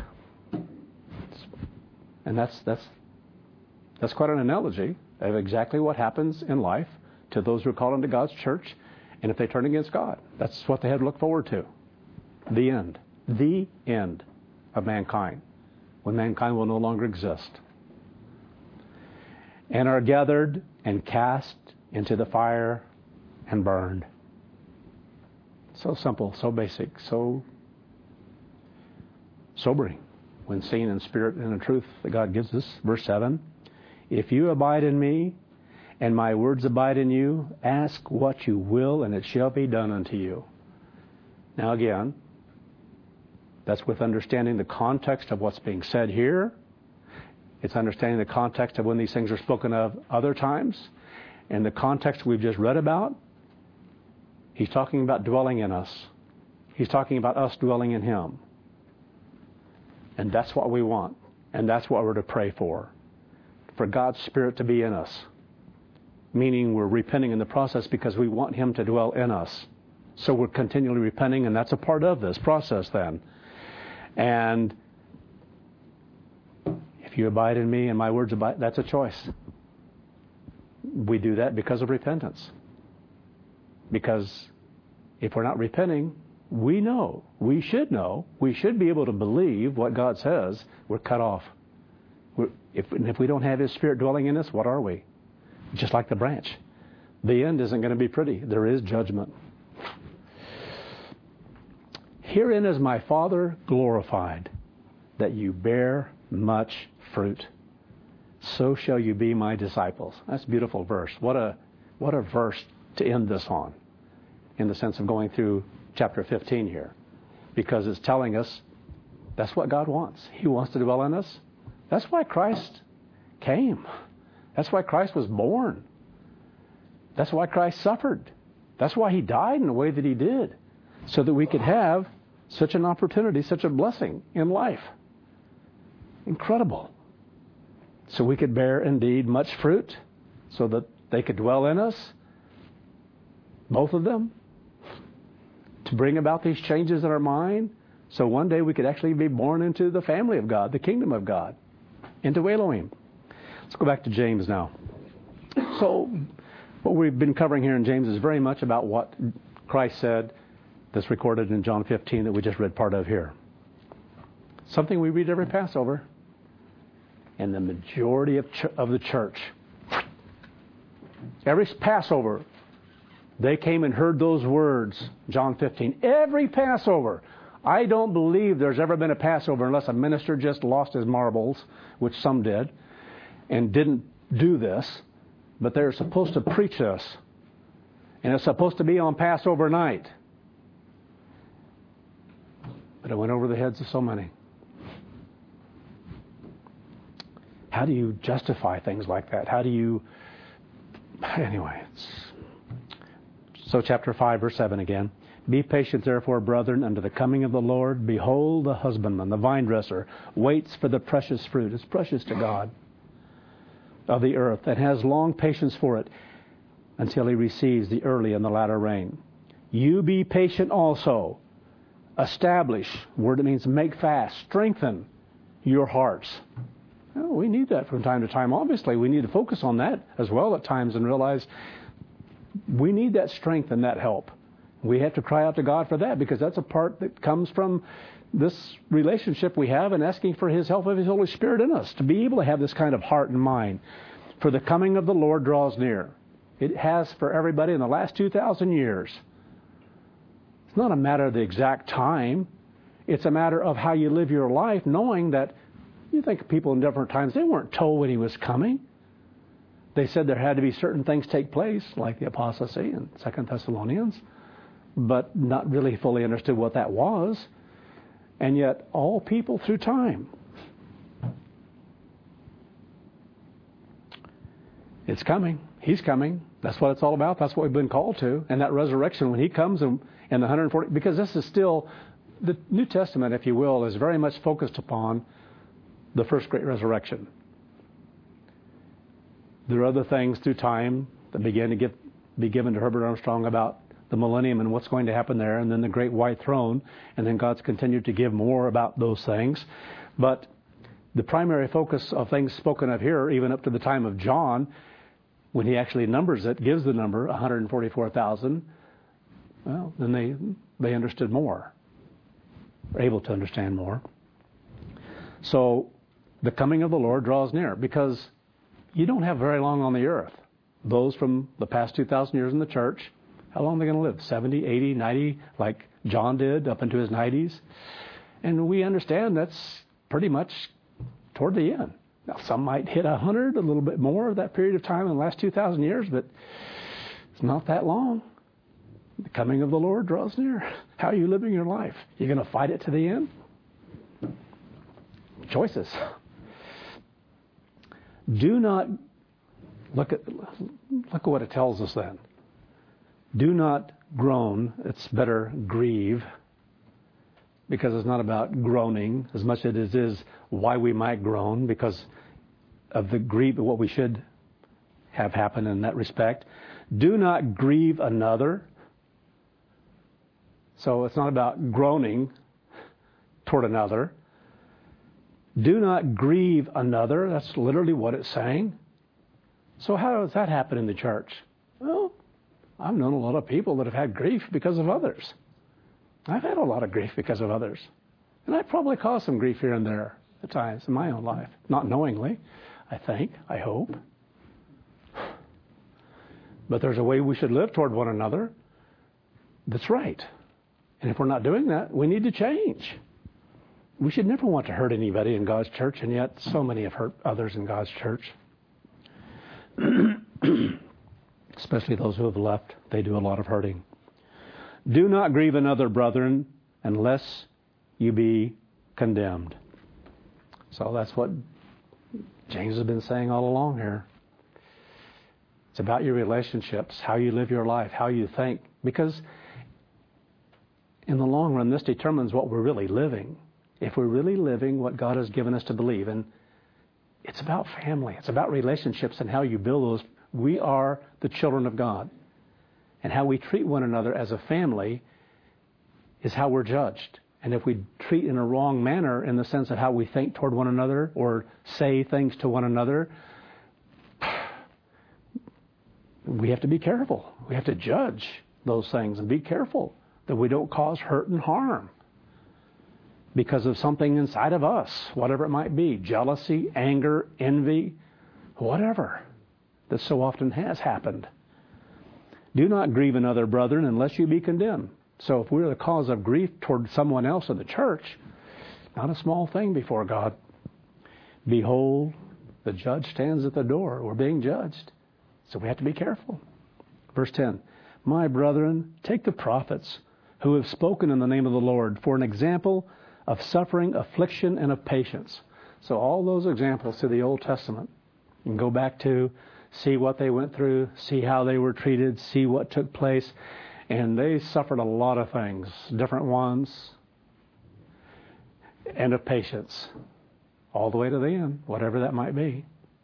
And that's quite an analogy of exactly what happens in life to those who are called into God's church, and if they turn against God. That's what they have to look forward to. The end. The end of mankind, when mankind will no longer exist. And are gathered and cast into the fire and burned. So simple, so basic, so sobering when seen in spirit and in truth that God gives us. Verse 7, if you abide in me and my words abide in you, ask what you will and it shall be done unto you. Now again, that's with understanding the context of what's being said here. It's understanding the context of when these things are spoken of other times. And the context we've just read about, He's talking about dwelling in us. He's talking about us dwelling in Him. And that's what we want. And that's what we're to pray for God's Spirit to be in us. Meaning we're repenting in the process because we want Him to dwell in us. So we're continually repenting, and that's a part of this process then. And if you abide in me and my words abide, that's a choice. We do that because of repentance. Because if we're not repenting, we should be able to believe what God says, we're cut off. If we don't have His Spirit dwelling in us, what are we? Just like the branch. The end isn't going to be pretty. There is judgment. Herein is my Father glorified, that you bear much fruit. So shall you be my disciples. That's a beautiful verse. What a verse to end this on, in the sense of going through chapter 15 here. Because it's telling us that's what God wants. He wants to dwell in us. That's why Christ came. That's why Christ was born. That's why Christ suffered. That's why He died in the way that He did. So that we could have such an opportunity, such a blessing in life. Incredible. so we could bear indeed much fruit, so that they could dwell in us, both of them, to bring about these changes in our mind, so one day we could actually be born into the family of God, the kingdom of God, into Elohim. Let's go back to James now. So what we've been covering here in James is very much about what Christ said, that's recorded in John 15 that we just read part of here. Something we read every Passover. And the majority of the church, every Passover, they came and heard those words, John 15. Every Passover. I don't believe there's ever been a Passover unless a minister just lost his marbles, which some did, and didn't do this. But they're supposed to preach this. And it's supposed to be on Passover night. But it went over the heads of so many. How do you justify things like that? How do you... Anyway, so chapter 5, verse 7 again. Be patient, therefore, brethren, unto the coming of the Lord. Behold, the husbandman, the vine dresser, waits for the precious fruit. It's precious to God of the earth, and has long patience for it, until he receives the early and the latter rain. You be patient also. Establish, word that means make fast, strengthen your hearts. Well, we need that from time to time. Obviously, we need to focus on that as well at times and realize we need that strength and that help. We have to cry out to God for that, because that's a part that comes from this relationship we have and asking for His help of His Holy Spirit in us to be able to have this kind of heart and mind. For the coming of the Lord draws near. It has for everybody in the last 2,000 years. It's not a matter of the exact time. It's a matter of how you live your life, knowing that you think people in different times, they weren't told when He was coming. They said there had to be certain things take place, like the apostasy in 2 Thessalonians, but not really fully understood what that was. And yet, all people through time. It's coming. He's coming. That's what it's all about. That's what we've been called to. And that resurrection, when He comes and the 140, because this is still, the New Testament, if you will, is very much focused upon the first great resurrection. There are other things through time that began to be given to Herbert Armstrong about the millennium and what's going to happen there, and then the great white throne, and then God's continued to give more about those things. But the primary focus of things spoken of here, even up to the time of John, when he actually numbers it, gives the number 144,000, well, then they understood more, were able to understand more. So the coming of the Lord draws near, because you don't have very long on the earth. Those from the past 2,000 years in the church, how long are they going to live? 70, 80, 90, like John did, up into his 90s? And we understand that's pretty much toward the end. Now, some might hit 100, a little bit more of that period of time in the last 2,000 years, but it's not that long. The coming of the Lord draws near. How are you living your life? You're going to fight it to the end? Choices. Do not, look at what it tells us then. Do not groan. It's better grieve, because it's not about groaning as much as it is why we might groan, because of the grief of what we should have happen in that respect. Do not grieve another. So it's not about groaning toward another. Do not grieve another. That's literally what it's saying. So how does that happen in the church? Well, I've known a lot of people that have had grief because of others. I've had a lot of grief because of others. And I probably caused some grief here and there at times in my own life. Not knowingly, I hope. But there's a way we should live toward one another that's right. And if we're not doing that, we need to change. We should never want to hurt anybody in God's church, and yet so many have hurt others in God's church. Especially those who have left. They do a lot of hurting. Do not grieve another, brethren, unless you be condemned. So that's what James has been saying all along here. It's about your relationships, how you live your life, how you think. Because in the long run, this determines what we're really living. If we're really living what God has given us to believe, and It's about family. It's about relationships and how you build those. We are the children of God. And how we treat one another as a family is how we're judged. And if we treat in a wrong manner in the sense of how we think toward one another or say things to one another, we have to be careful. We have to judge those things and be careful that we don't cause hurt and harm because of something inside of us, whatever it might be, jealousy, anger, envy, whatever, that so often has happened. Do not grieve another, brethren, unless you be condemned. So if we're the cause of grief toward someone else in the church, not a small thing before God. Behold, the judge stands at the door. We're being judged. So we have to be careful. Verse 10, my brethren, take the prophets who have spoken in the name of the Lord for an example of suffering, affliction, and of patience. So all those examples to the Old Testament. You can go back to see what they went through, see how they were treated, see what took place. And they suffered a lot of things, different ones, and of patience, all the way to the end, whatever that might be.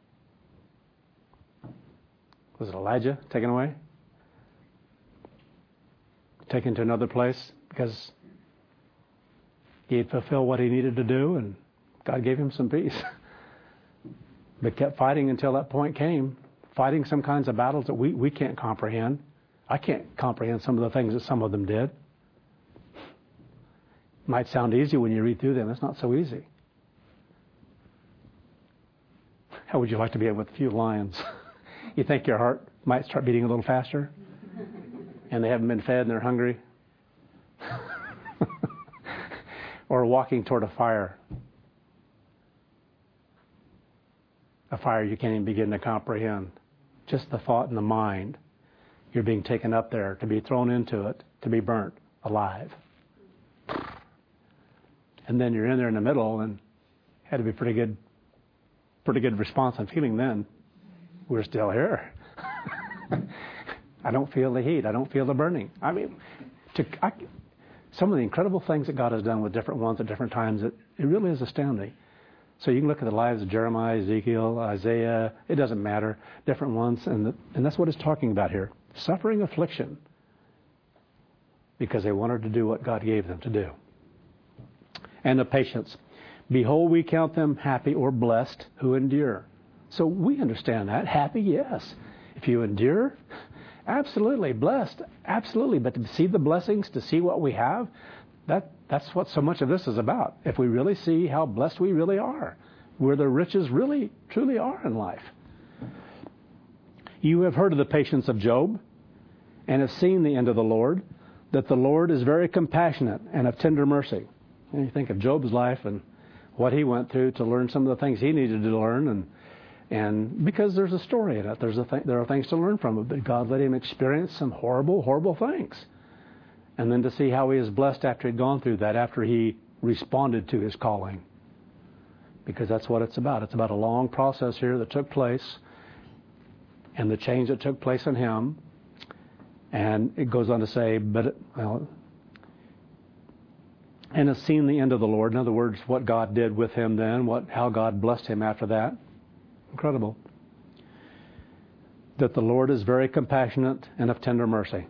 Was it Elijah taken away? Taken to another place because he had fulfilled what he needed to do, and God gave him some peace. But kept fighting until that point came, fighting some kinds of battles that we can't comprehend. I can't comprehend some of the things that some of them did. Might sound easy when you read through them. It's not so easy. How would you like to be with a few lions? You think your heart might start beating a little faster? And they haven't been fed and they're hungry? Or walking toward a fire. A fire you can't even begin to comprehend. Just the thought in the mind. You're being taken up there to be thrown into it, to be burnt alive. And then you're in there in the middle, and had to be pretty good response and feeling then. We're still here. I don't feel the heat. I don't feel the burning. I mean, some of the incredible things that God has done with different ones at different times, it really is astounding. So you can look at the lives of Jeremiah, Ezekiel, Isaiah, it doesn't matter, different ones, and that's what it's talking about here. Suffering affliction because they wanted to do what God gave them to do. And the patience. Behold, we count them happy or blessed who endure. So we understand that. Happy, yes. If you endure, absolutely. Blessed, absolutely. But to see the blessings, to see what we have, that's what so much of this is about. If we really see how blessed we really are, where the riches really, truly are in life. You have heard of the patience of Job and have seen the end of the Lord, that the Lord is very compassionate and of tender mercy. And you think of Job's life and what he went through to learn some of the things he needed to learn, and because there's a story in it, there are things to learn from it, but God let him experience some horrible, horrible things. And then to see how he is blessed after he'd gone through that, after he responded to his calling. Because that's what it's about. It's about a long process here that took place, and the change that took place in him. And it goes on to say, and has seen the end of the Lord. In other words, what God did with him then, how God blessed him after that. Incredible. That the Lord is very compassionate and of tender mercy.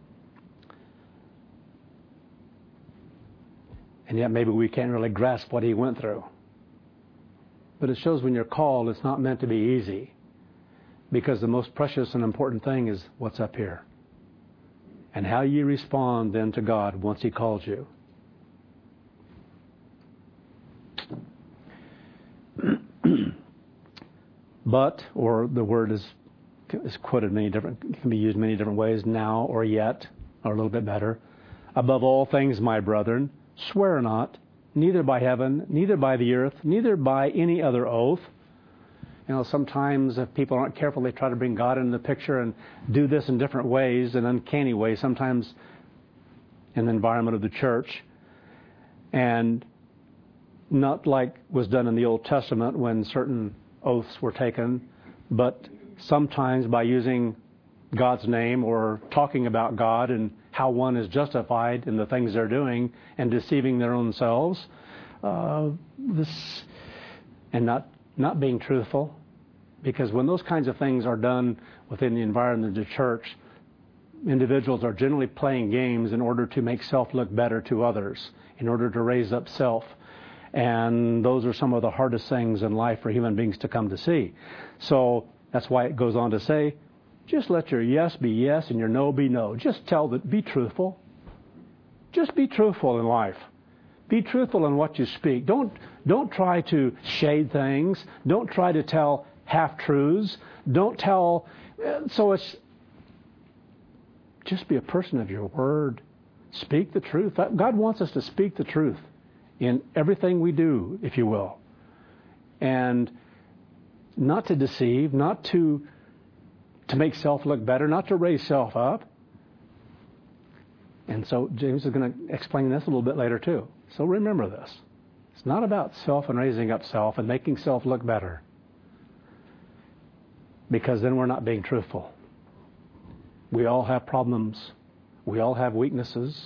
And yet maybe we can't really grasp what he went through. But it shows when you're called, it's not meant to be easy. Because the most precious and important thing is what's up here. And how you respond then to God once he calls you. But, or the word is quoted can be used many different ways, now or yet, or a little bit better. Above all things, my brethren, swear not, neither by heaven, neither by the earth, neither by any other oath. You know, sometimes if people aren't careful, they try to bring God into the picture and do this in different ways, in uncanny ways, sometimes in the environment of the church. And not like was done in the Old Testament when certain oaths were taken, but sometimes by using God's name or talking about God and how one is justified in the things they're doing and deceiving their own selves. And not not being truthful. Because when those kinds of things are done within the environment of the church, individuals are generally playing games in order to make self look better to others, in order to raise up self. And those are some of the hardest things in life for human beings to come to see. So that's why it goes on to say, just let your yes be yes and your no be no. Just be truthful. Just be truthful in life. Be truthful in what you speak. Don't try to shade things. Don't try to tell half-truths. Don't tell... So it's... Just be a person of your word. Speak the truth. God wants us to speak the truth in everything we do, if you will. And not to deceive, not to make self look better, not to raise self up. And so James is going to explain this a little bit later too. So remember this. It's not about self and raising up self and making self look better. Because then we're not being truthful. We all have problems. We all have weaknesses.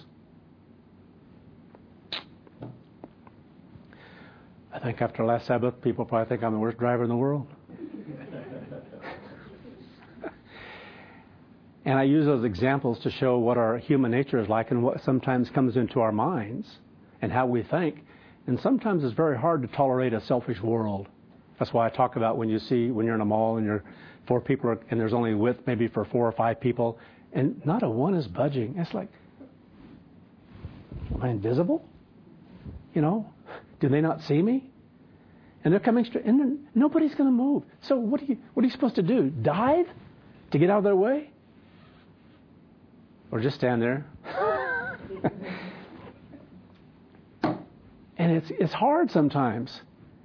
I think after last Sabbath, people probably think I'm the worst driver in the world. And I use those examples to show what our human nature is like and what sometimes comes into our minds and how we think. And sometimes it's very hard to tolerate a selfish world. That's why I talk about when you're in a mall and you're 4 people and there's only width maybe for 4 or 5 people and not a one is budging. It's like, am I invisible? You know, do they not see me? And they're coming straight, and nobody's going to move. So what are you supposed to do? Dive to get out of their way? Or just stand there? And it's hard sometimes.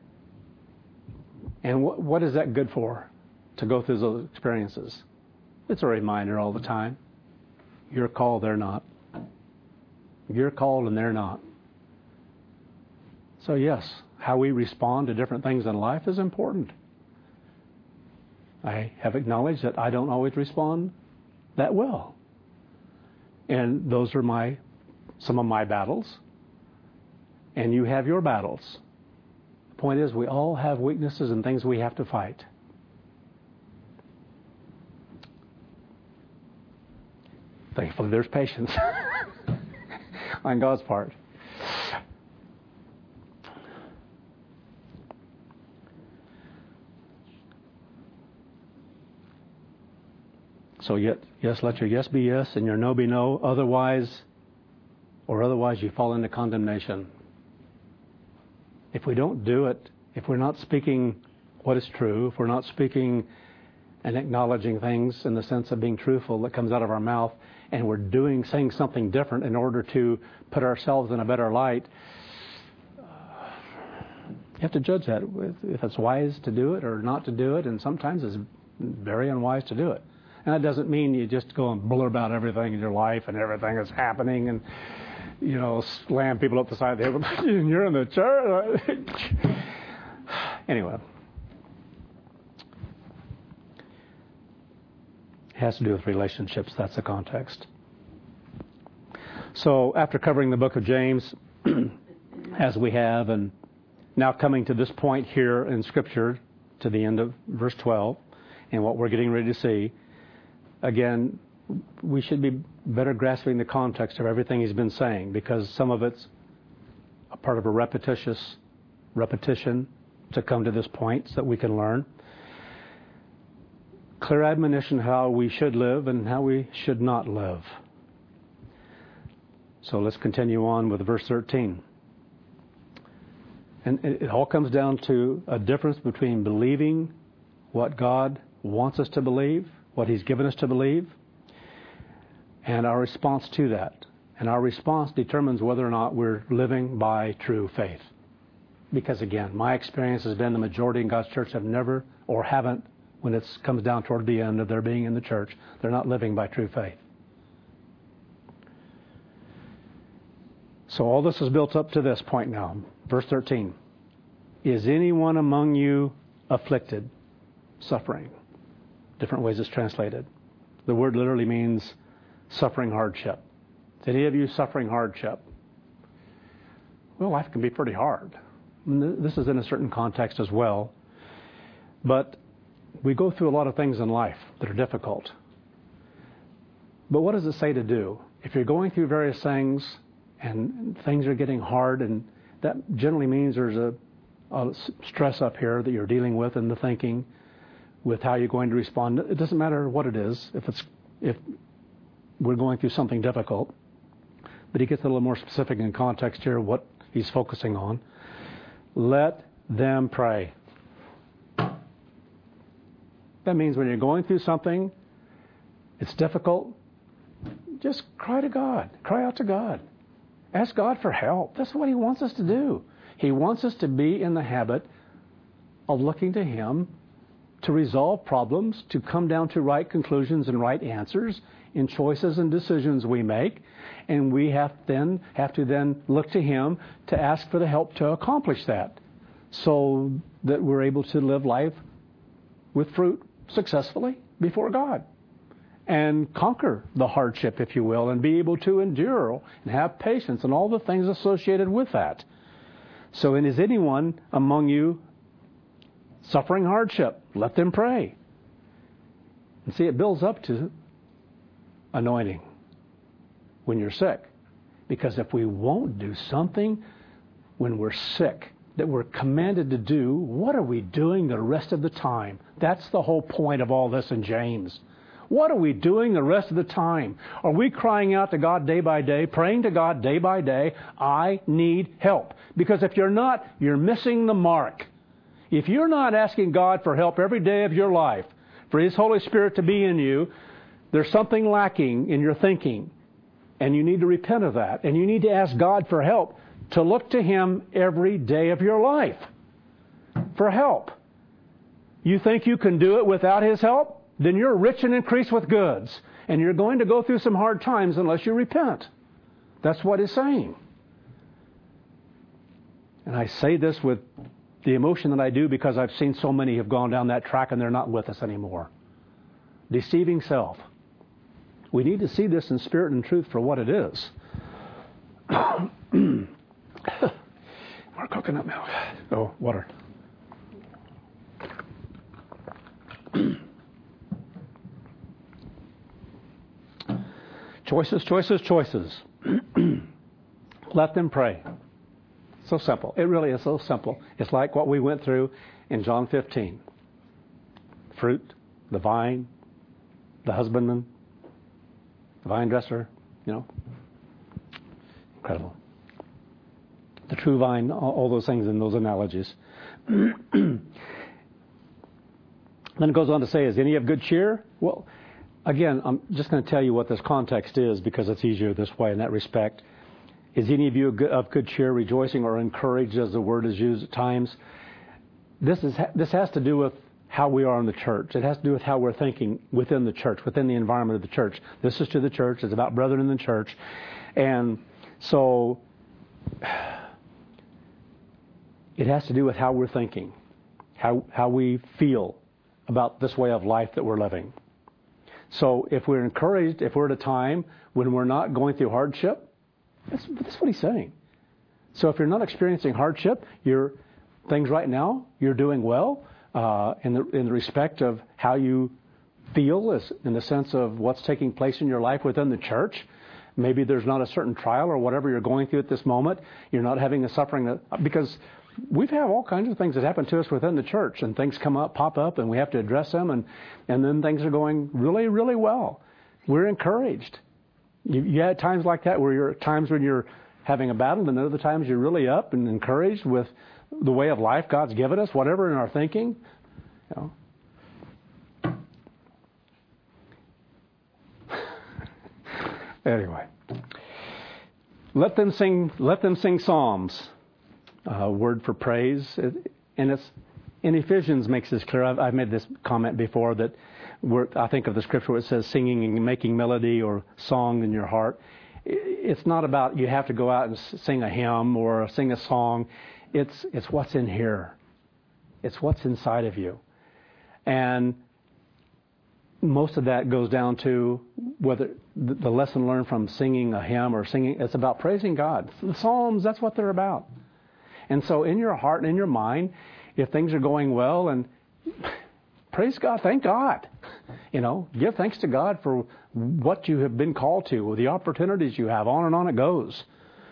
And what is that good for? To go through those experiences. It's a reminder all the time. You're called, they're not. You're called and they're not. So yes, how we respond to different things in life is important. I have acknowledged that I don't always respond that well. And those are some of my battles. And you have your battles. The point is, we all have weaknesses and things we have to fight. Thankfully, there's patience on God's part. So yes, let your yes be yes and your no be no. Otherwise you fall into condemnation. If we don't do it, if we're not speaking what is true, if we're not speaking and acknowledging things in the sense of being truthful that comes out of our mouth, and we're saying something different in order to put ourselves in a better light, you have to judge that, if it's wise to do it or not to do it, and sometimes it's very unwise to do it. And that doesn't mean you just go and blurb about everything in your life and everything that's happening and, slam people up the side of the head. You're in the church. Anyway. It has to do with relationships. That's the context. So after covering the book of James, as we have, and now coming to this point here in Scripture, to the end of verse 12, and what we're getting ready to see, again, we should be better grasping the context of everything he's been saying, because some of it's a part of a repetition to come to this point so that we can learn. Clear admonition how we should live and how we should not live. So let's continue on with verse 13. And it all comes down to a difference between believing what God wants us to believe, what He's given us to believe, and our response to that. And our response determines whether or not we're living by true faith. Because again, my experience has been the majority in God's church have never or haven't, when it comes down toward the end of their being in the church, they're not living by true faith. So all this is built up to this point now. Verse 13. Is anyone among you afflicted? Suffering. Different ways it's translated. The word literally means suffering hardship. Is any of you suffering hardship? Well, life can be pretty hard. This is in a certain context as well. But we go through a lot of things in life that are difficult. But what does it say to do? If you're going through various things and things are getting hard, and that generally means there's a stress up here that you're dealing with in the thinking, with how you're going to respond. It doesn't matter what it is, if we're going through something difficult. But he gets a little more specific in context here, what he's focusing on. Let them pray. That means when you're going through something, it's difficult, just cry to God. Cry out to God. Ask God for help. That's what he wants us to do. He wants us to be in the habit of looking to him to resolve problems, to come down to right conclusions and right answers in choices and decisions we make. And we have to then look to him to ask for the help to accomplish that, so that we're able to live life with fruit successfully before God and conquer the hardship, if you will, and be able to endure and have patience and all the things associated with that. So, and is anyone among you suffering hardship? Let them pray. And see, it builds up to anointing when you're sick. Because if we won't do something when we're sick that we're commanded to do, what are we doing the rest of the time? That's the whole point of all this in James. What are we doing the rest of the time? Are we crying out to God day by day, praying to God day by day, I need help? Because if you're not, you're missing the mark. If you're not asking God for help every day of your life, for his Holy Spirit to be in you, there's something lacking in your thinking. And you need to repent of that. And you need to ask God for help, to look to him every day of your life for help. You think you can do it without his help? Then you're rich and increase with goods. And you're going to go through some hard times unless you repent. That's what he's saying. And I say this with the emotion that I do because I've seen so many have gone down that track and they're not with us anymore. Deceiving self. We need to see this in spirit and truth for what it is. More coconut milk. Oh, water. Choices, choices, choices. Let them pray. So simple. It really is so simple. It's like what we went through in John 15. Fruit, the vine, the husbandman, the vine dresser, Incredible. The true vine, all those things in those analogies. Then it goes on to say, is any of good cheer? Well, again, I'm just going to tell you what this context is because it's easier this way in that respect. Is any of you of good cheer, rejoicing or encouraged, as the word is used at times? This has to do with how we are in the church. It has to do with how we're thinking within the church, within the environment of the church. This is to the church. It's about brethren in the church. And so it has to do with how we're thinking, how we feel about this way of life that we're living. So if we're encouraged, if we're at a time when we're not going through hardship, that's what he's saying. So if you're not experiencing hardship, things right now, you're doing well in the respect of how you feel, is in the sense of what's taking place in your life within the church. Maybe there's not a certain trial or whatever you're going through at this moment. You're not having a suffering because we've had all kinds of things that happen to us within the church, and things pop up, and we have to address them, and then things are going really, really well. We're encouraged. You had times like that where you're times when you're having a battle, and other times you're really up and encouraged with the way of life God's given us, whatever in our thinking. Anyway, let them sing psalms. Word for praise, and it's in Ephesians makes this clear. I've made this comment before that I think of the scripture where it says singing and making melody or song in your heart. It's not about you have to go out and sing a hymn or sing a song. It's what's in here. It's what's inside of you, and most of that goes down to whether the lesson learned from singing a hymn or singing. It's about praising God. The Psalms, that's what they're about. And so in your heart and in your mind, if things are going well, and praise God, thank God. Give thanks to God for what you have been called to, or the opportunities you have, on and on it goes.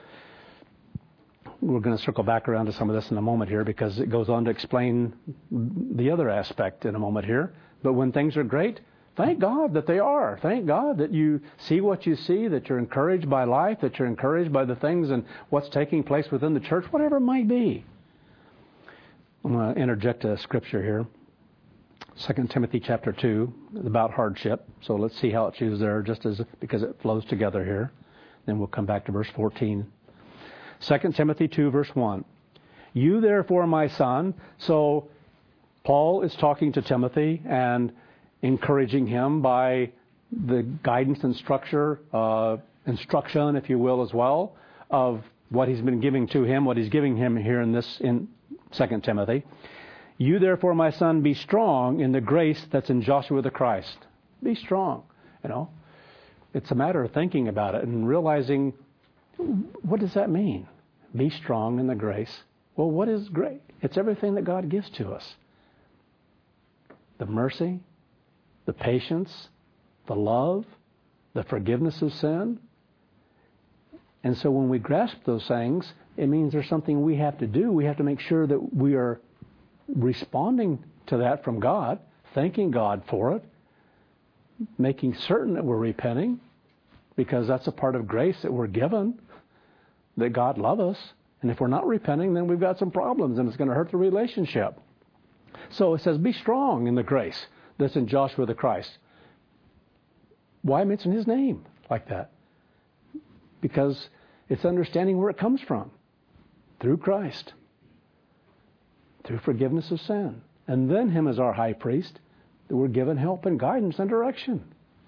We're going to circle back around to some of this in a moment here, because it goes on to explain the other aspect in a moment here. But when things are great, thank God that they are. Thank God that you see what you see, that you're encouraged by life, that you're encouraged by the things and what's taking place within the church, whatever it might be. I'm going to interject a scripture here. 2 Timothy chapter 2, about hardship. So let's see how it's used there, because it flows together here. Then we'll come back to verse 14. 2 Timothy 2, verse 1. You therefore, my son. So Paul is talking to Timothy and encouraging him by the guidance and instruction, if you will, as well, of what he's been giving to him, what he's giving him here in 2 Timothy. You therefore, my son, be strong in the grace that's in Joshua the Christ. Be strong. It's a matter of thinking about it and realizing, what does that mean? Be strong in the grace. Well, what is grace? It's everything that God gives to us. The mercy, the patience, the love, the forgiveness of sin. And so when we grasp those things, it means there's something we have to do. We have to make sure that we are responding to that from God, thanking God for it, making certain that we're repenting, because that's a part of grace that we're given, that God loves us. And if we're not repenting, then we've got some problems, and it's going to hurt the relationship. So it says, be strong in the grace that's in Joshua the Christ. Why mention his name like that? Because it's understanding where it comes from. Through Christ. Through forgiveness of sin. And then him as our high priest, that we're given help and guidance and direction.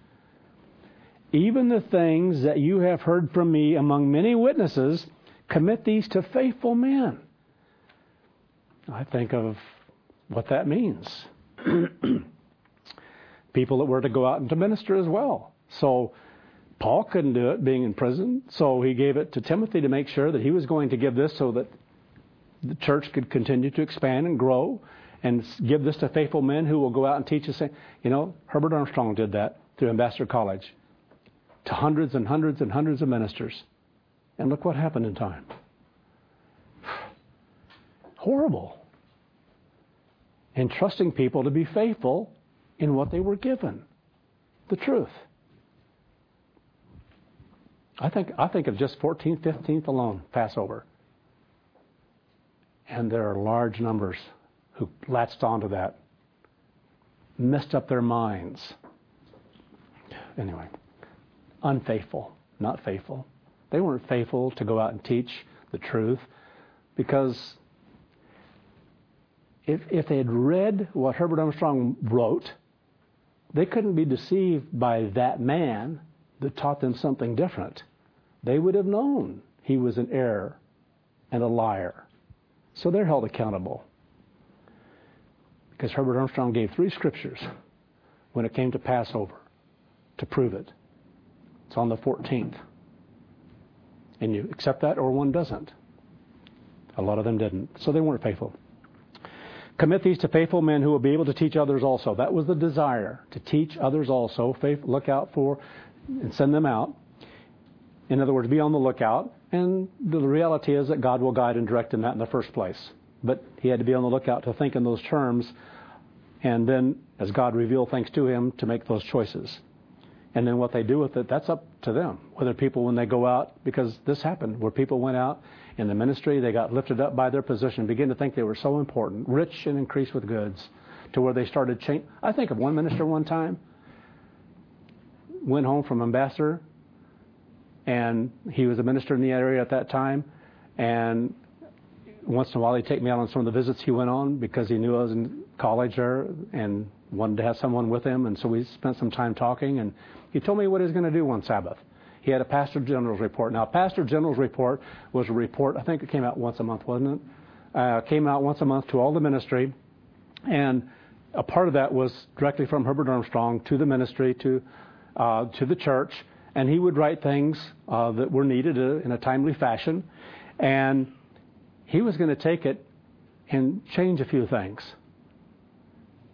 Even the things that you have heard from me among many witnesses, commit these to faithful men. I think of what that means. People that were to go out and to minister as well. So Paul couldn't do it being in prison, so he gave it to Timothy to make sure that he was going to give this so that the church could continue to expand and grow, and give this to faithful men who will go out and teach us. Herbert Armstrong did that through Ambassador College to hundreds and hundreds and hundreds of ministers. And look what happened in time. Horrible. Entrusting people to be faithful in what they were given. The truth. I think of just 14th, 15th alone, Passover. And there are large numbers who latched onto that, messed up their minds. Anyway, unfaithful, not faithful. They weren't faithful to go out and teach the truth, because if they had read what Herbert Armstrong wrote, they couldn't be deceived by that man that taught them something different. They would have known he was an error and a liar. So they're held accountable. Because Herbert Armstrong gave 3 scriptures when it came to Passover to prove it. It's on the 14th. And you accept that, or one doesn't. A lot of them didn't. So they weren't faithful. Commit these to faithful men who will be able to teach others also. That was the desire, to teach others also. Look out for and send them out. In other words, be on the lookout. And the reality is that God will guide and direct in that in the first place. But he had to be on the lookout to think in those terms, and then, as God revealed things to him, to make those choices. And then what they do with it, that's up to them. Whether people, when they go out, because this happened, where people went out in the ministry, they got lifted up by their position, began to think they were so important, rich and increased with goods, to where they started change. I think of one minister one time, went home from Ambassador, and he was a minister in the area at that time, and once in a while he'd take me out on some of the visits he went on, because he knew I was in college there and wanted to have someone with him, and so we spent some time talking, and he told me what he was going to do one Sabbath. He had a Pastor General's report. Now, Pastor General's report was a report, I think it came out once a month, wasn't it? Came out once a month to all the ministry, and a part of that was directly from Herbert Armstrong to the ministry, to the church, and he would write things that were needed in a timely fashion, and he was going to take it and change a few things.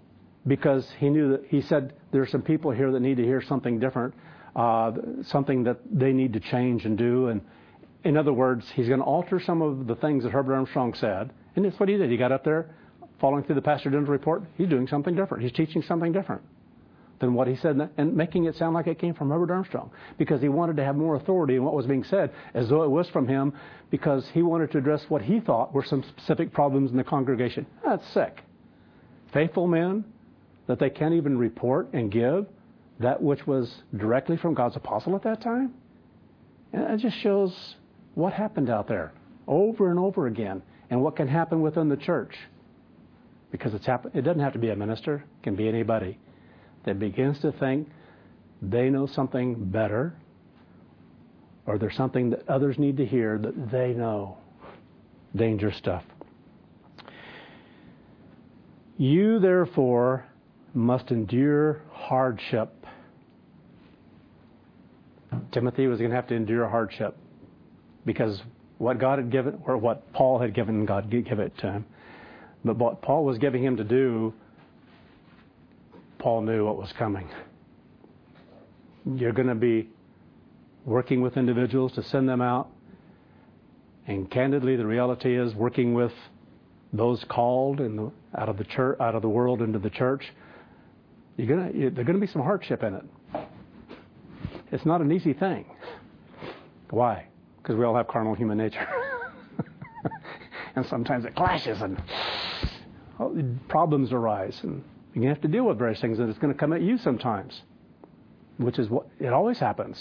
because he knew that, he said, there are some people here that need to hear something different, something that they need to change and do. And in other words, he's going to alter some of the things that Herbert Armstrong said. And that's what he did. He got up there, following through the Pastor Denver report. He's doing something different. He's teaching something different than what he said, and making it sound like it came from Herbert Armstrong, because he wanted to have more authority in what was being said, as though it was from him, because he wanted to address what he thought were some specific problems in the congregation. That's sick. Faithful men, that they can't even report and give that which was directly from God's apostle at that time? And it just shows what happened out there over and over again, and what can happen within the church. Because it doesn't have to be a minister. It can be anybody that begins to think they know something better, or there's something that others need to hear that they know. Dangerous stuff. You, therefore, must endure hardship. Timothy was going to have to endure hardship, because what God had given, or what Paul had given, God gave it to him. But what Paul was giving him to do, Paul knew what was coming. You're going to be working with individuals to send them out. And candidly, the reality is, working with those called out of the church, out of the world into the church, there's going to be some hardship in it. It's not an easy thing. Why? Because we all have carnal human nature. And sometimes it clashes and problems arise. And you have to deal with various things, and it's going to come at you sometimes, which is what it always happens.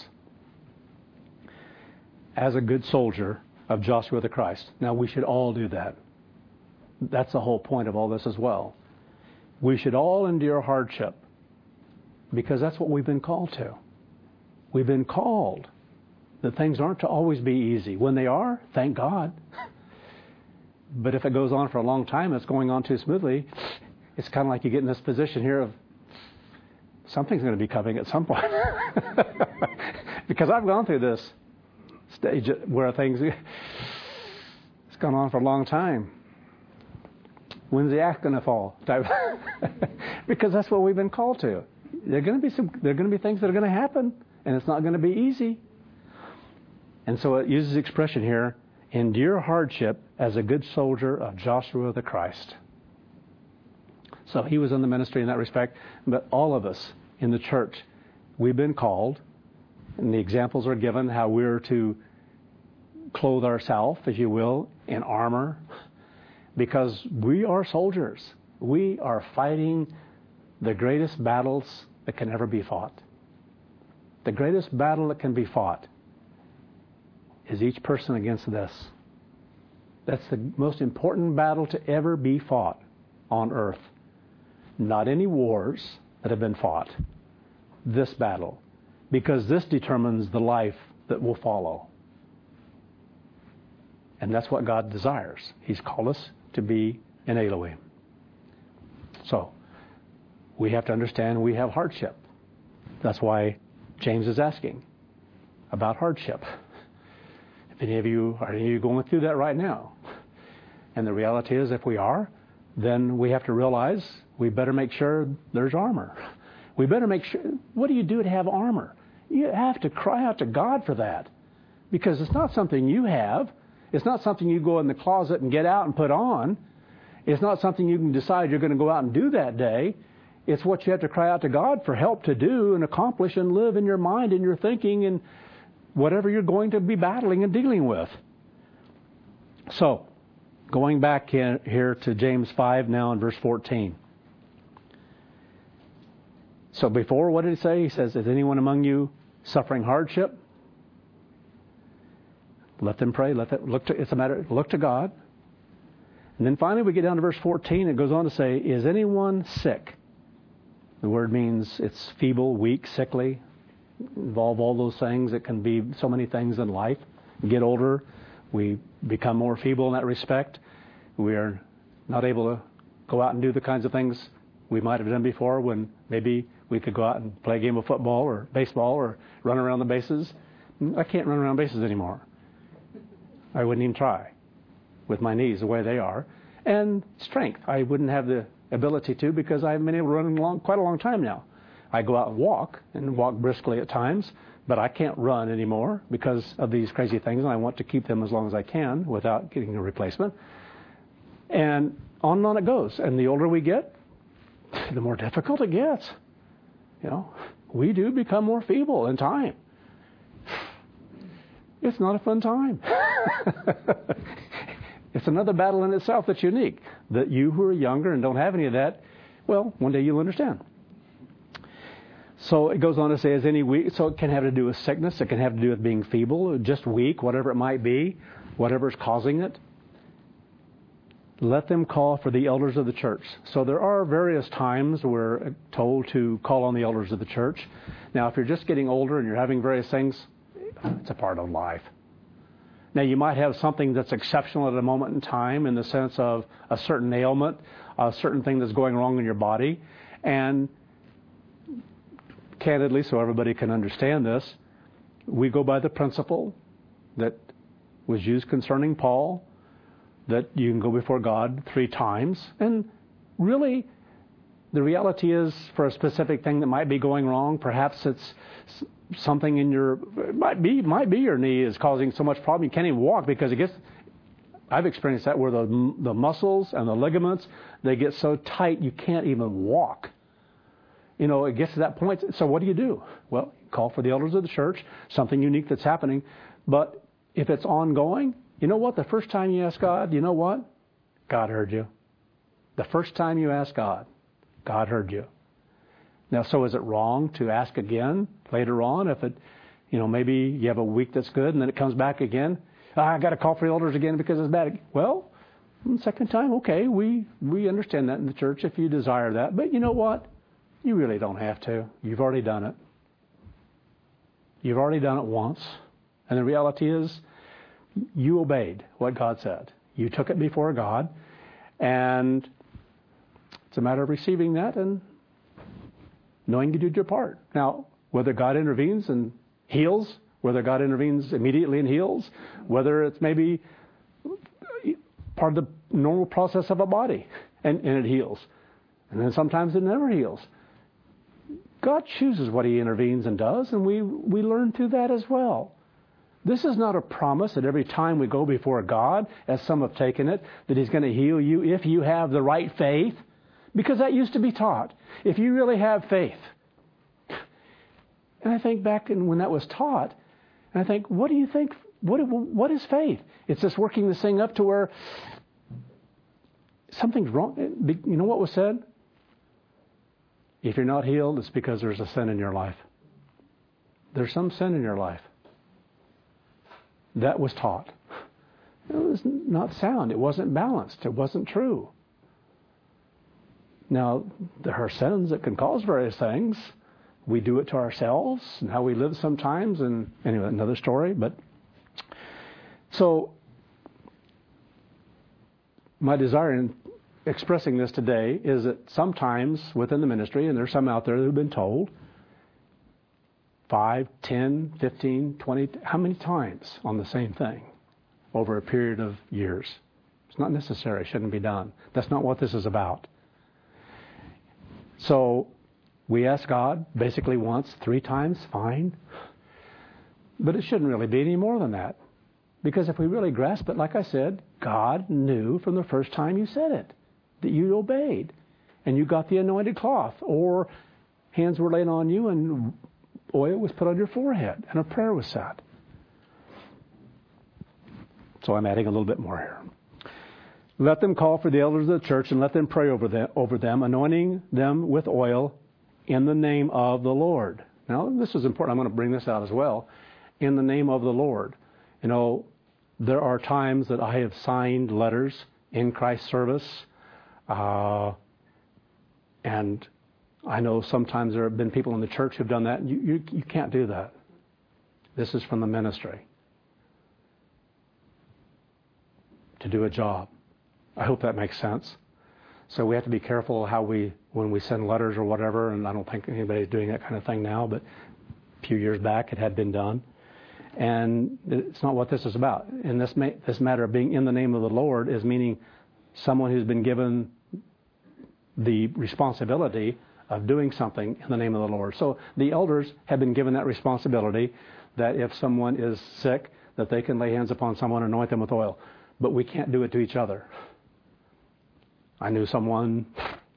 As a good soldier of Joshua the Christ. Now, we should all do that. That's the whole point of all this as well. We should all endure hardship, because that's what we've been called to. We've been called that things aren't to always be easy. When they are, thank God. But if it goes on for a long time, it's going on too smoothly, it's kind of like you get in this position here of something's going to be coming at some point. Because I've gone through this stage where it's gone on for a long time. When's the axe going to fall? Because that's what we've been called to. There are going to be things that are going to happen, and it's not going to be easy. And so it uses the expression here, endure hardship as a good soldier of Joshua the Christ. So he was in the ministry in that respect, but all of us in the church, we've been called, and the examples are given how we're to clothe ourselves, if you will, in armor, because we are soldiers. We are fighting the greatest battles that can ever be fought. The greatest battle that can be fought is each person against this. That's the most important battle to ever be fought on earth. Not any wars that have been fought. This battle. Because this determines the life that will follow. And that's what God desires. He's called us to be in Elohim. So, we have to understand we have hardship. That's why James is asking about hardship. If any of you are going through that right now? And the reality is, if we are, then we have to realize we better make sure there's armor. We better make sure. What do you do to have armor? You have to cry out to God for that, because it's not something you have. It's not something you go in the closet and get out and put on. It's not something you can decide you're going to go out and do that day. It's what you have to cry out to God for help to do and accomplish and live in your mind and your thinking and whatever you're going to be battling and dealing with. So, going back here to James 5 now in verse 14. So before, what did he say? He says, is anyone among you suffering hardship? Let them pray. Look to God. And then finally we get down to verse 14. It goes on to say, is anyone sick? The word means it's feeble, weak, sickly. Involve all those things. It can be so many things in life. We get older, we become more feeble in that respect. We are not able to go out and do the kinds of things we might have done before, when maybe we could go out and play a game of football or baseball or run around the bases. I can't run around bases anymore. I wouldn't even try with my knees the way they are. And strength. I wouldn't have the ability to, because I've been able to run quite a long time now. I go out and walk briskly at times, but I can't run anymore because of these crazy things, and I want to keep them as long as I can without getting a replacement. And on it goes. And the older we get, the more difficult it gets. We do become more feeble in time. It's not a fun time. It's another battle in itself that's unique. That you who are younger and don't have any of that, well, one day you'll understand. So it goes on to say, so it can have to do with sickness, it can have to do with being feeble, just weak, whatever it might be, whatever's causing it. Let them call for the elders of the church. So there are various times we're told to call on the elders of the church. Now, if you're just getting older and you're having various things, it's a part of life. Now, you might have something that's exceptional at a moment in time in the sense of a certain ailment, a certain thing that's going wrong in your body. And candidly, so everybody can understand this, we go by the principle that was used concerning Paul, that you can go before God 3 times. And really, the reality is, for a specific thing that might be going wrong, perhaps it's something in it might be your knee is causing so much problem you can't even walk, because I've experienced that where the muscles and the ligaments, they get so tight you can't even walk. It gets to that point. So what do? Well, call for the elders of the church, something unique that's happening. But if it's ongoing, you know what? The first time you ask God, you know what? God heard you. The first time you ask God, God heard you. Now, so is it wrong to ask again later on if maybe you have a week that's good and then it comes back again? I got to call for the elders again because it's bad. Well, second time, okay, we understand that in the church if you desire that. But you know what? You really don't have to. You've already done it. You've already done it once. And the reality is, you obeyed what God said. You took it before God. And it's a matter of receiving that and knowing you did your part. Now, whether God intervenes and heals, whether God intervenes immediately and heals, whether it's maybe part of the normal process of a body and it heals. And then sometimes it never heals. God chooses what He intervenes and does, and we learn through that as well. This is not a promise that every time we go before God, as some have taken it, that He's going to heal you if you have the right faith, because that used to be taught. If you really have faith. And I think back when that was taught, and I think, what do you think? What is faith? It's just working this thing up to where something's wrong. You know what was said? If you're not healed, it's because there's a sin in your life. There's some sin in your life. That was taught. It was not sound. It wasn't balanced. It wasn't true. Now, there are sins that can cause various things. We do it to ourselves and how we live sometimes. And anyway, another story. But so my desire in expressing this today is that sometimes within the ministry, and there's some out there that have been told 5, 10, 15, 20, how many times on the same thing over a period of years? It's not necessary. It shouldn't be done. That's not what this is about. So we ask God basically once, 3 times, fine. But it shouldn't really be any more than that. Because if we really grasp it, like I said, God knew from the first time you said it that you obeyed. And you got the anointed cloth. Or hands were laid on you and oil was put on your forehead. And a prayer was said. So I'm adding a little bit more here. Let them call for the elders of the church and let them pray over them, anointing them with oil in the name of the Lord. Now, this is important. I'm going to bring this out as well. In the name of the Lord. You know, there are times that I have signed letters in Christ's service. And I know sometimes there have been people in the church who've done that. You can't do that. This is from the ministry. To do a job. I hope that makes sense. So we have to be careful when we send letters or whatever, and I don't think anybody's doing that kind of thing now, but a few years back it had been done. And it's not what this is about. And this matter of being in the name of the Lord is meaning someone who's been given the responsibility of doing something in the name of the Lord. So the elders have been given that responsibility that if someone is sick, that they can lay hands upon someone and anoint them with oil. But we can't do it to each other. I knew someone,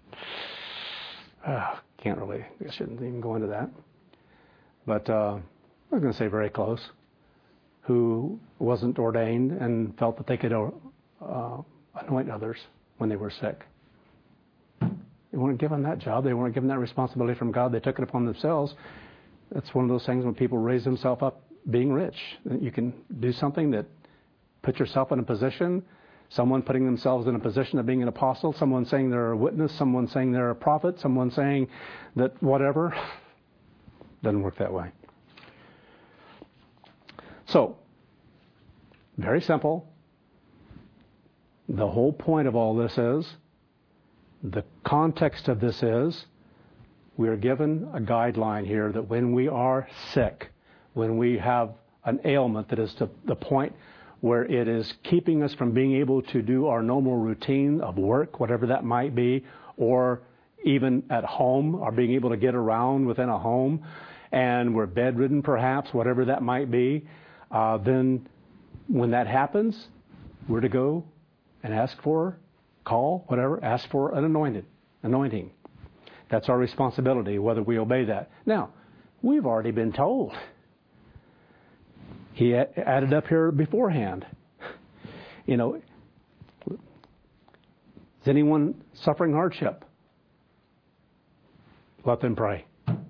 I shouldn't even go into that. But I was going to say very close, who wasn't ordained and felt that they could anoint others when they were sick. They weren't given that job. They weren't given that responsibility from God. They took it upon themselves. That's one of those things when people raise themselves up being rich. You can do something that puts yourself in a position, someone putting themselves in a position of being an apostle, someone saying they're a witness, someone saying they're a prophet, someone saying that whatever. Doesn't work that way. So, very simple. The whole point of all this is, the context of this is, we are given a guideline here that when we are sick, when we have an ailment that is to the point where it is keeping us from being able to do our normal routine of work, whatever that might be, or even at home, or being able to get around within a home, and we're bedridden perhaps, whatever that might be, then when that happens, we're to go and ask for, ask for an anointing. That's our responsibility, whether we obey that. Now, we've already been told. He added up here beforehand. Is anyone suffering hardship? Let them pray.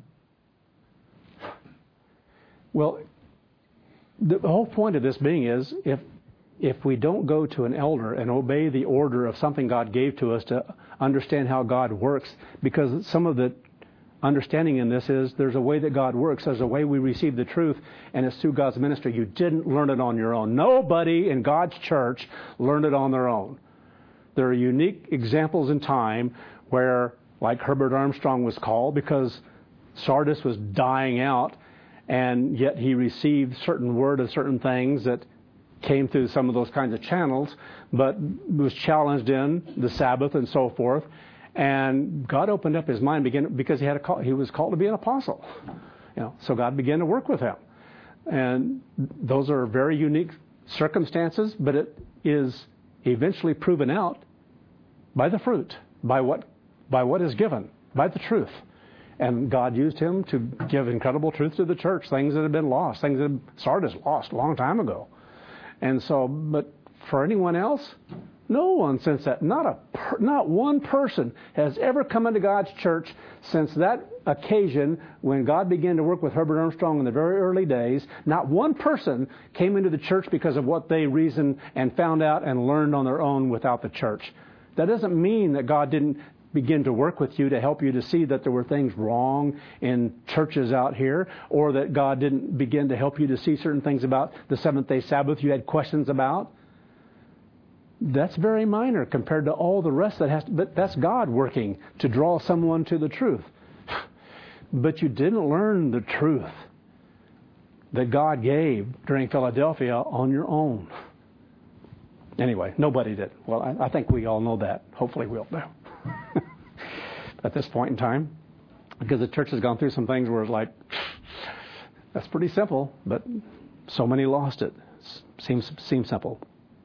Well, the whole point of this being is, if we don't go to an elder and obey the order of something God gave to us to understand how God works, because some of the understanding in this is there's a way that God works, there's a way we receive the truth, and it's through God's ministry. You didn't learn it on your own. Nobody in God's church learned it on their own. There are unique examples in time where, like Herbert Armstrong was called because Sardis was dying out, and yet he received certain word of certain things that came through some of those kinds of channels, but was challenged in the Sabbath and so forth. And God opened up his mind because he was called to be an apostle. So God began to work with him. And those are very unique circumstances, but it is eventually proven out by the fruit, by what is given, by the truth. And God used him to give incredible truth to the church, things that had been lost, things that Sardis lost a long time ago. And so, but for anyone else, no one since that, not one person has ever come into God's church since that occasion when God began to work with Herbert Armstrong in the very early days. Not one person came into the church because of what they reasoned and found out and learned on their own without the church. That doesn't mean that God didn't begin to work with you to help you to see that there were things wrong in churches out here, or that God didn't begin to help you to see certain things about the seventh-day Sabbath you had questions about. That's very minor compared to all the rest but that's God working to draw someone to the truth. But you didn't learn the truth that God gave during Philadelphia on your own. Anyway, nobody did. Well, I think we all know that. Hopefully we'll know. At this point in time, because the church has gone through some things where it's like, that's pretty simple, but so many lost it. Seems simple.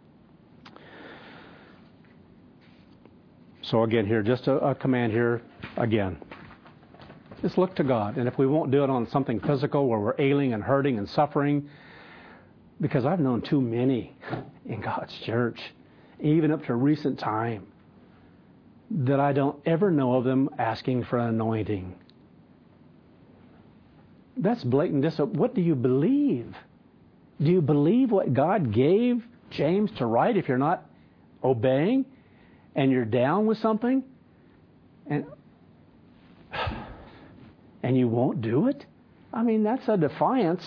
So again here, just a command here again. Just look to God. And if we won't do it on something physical where we're ailing and hurting and suffering, because I've known too many in God's church, even up to recent time, that I don't ever know of them asking for an anointing. That's blatant disobedience. What do you believe? Do you believe what God gave James to write if you're not obeying and you're down with something? And you won't do it? I mean, that's a defiance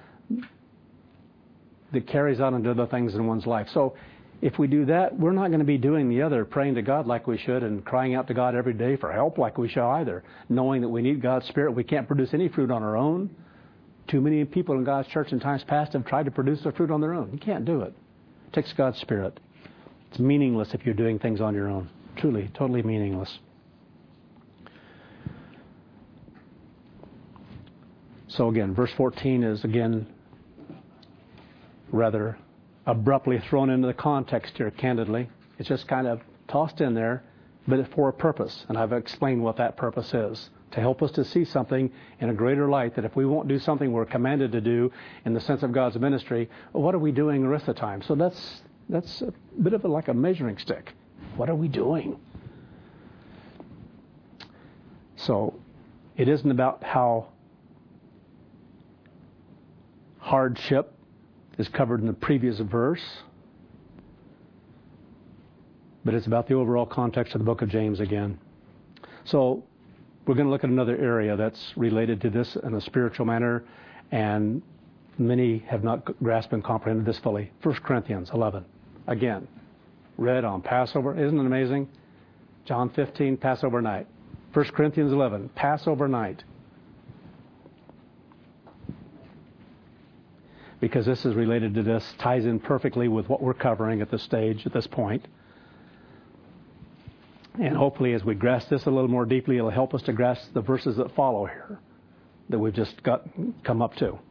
that carries out into other things in one's life. So if we do that, we're not going to be doing the other, praying to God like we should and crying out to God every day for help like we should either, knowing that we need God's Spirit. We can't produce any fruit on our own. Too many people in God's church in times past have tried to produce the fruit on their own. You can't do it. It takes God's Spirit. It's meaningless if you're doing things on your own. Truly, totally meaningless. So again, verse 14 is again rather abruptly thrown into the context here, candidly. It's just kind of tossed in there, but for a purpose. And I've explained what that purpose is. To help us to see something in a greater light, that if we won't do something we're commanded to do in the sense of God's ministry, what are we doing the rest of the time? So that's a bit of like a measuring stick. What are we doing? So it isn't about how hardship is covered in the previous verse, but it's about the overall context of the book of James again. So we're going to look at another area that's related to this in a spiritual manner, and many have not grasped and comprehended this fully. 1 Corinthians 11, again, read on Passover. Isn't it amazing? John 15, Passover night. 1 Corinthians 11, Passover night. Because this is related to this, ties in perfectly with what we're covering at this stage, at this point. And hopefully as we grasp this a little more deeply, it'll help us to grasp the verses that follow here that we've just come up to.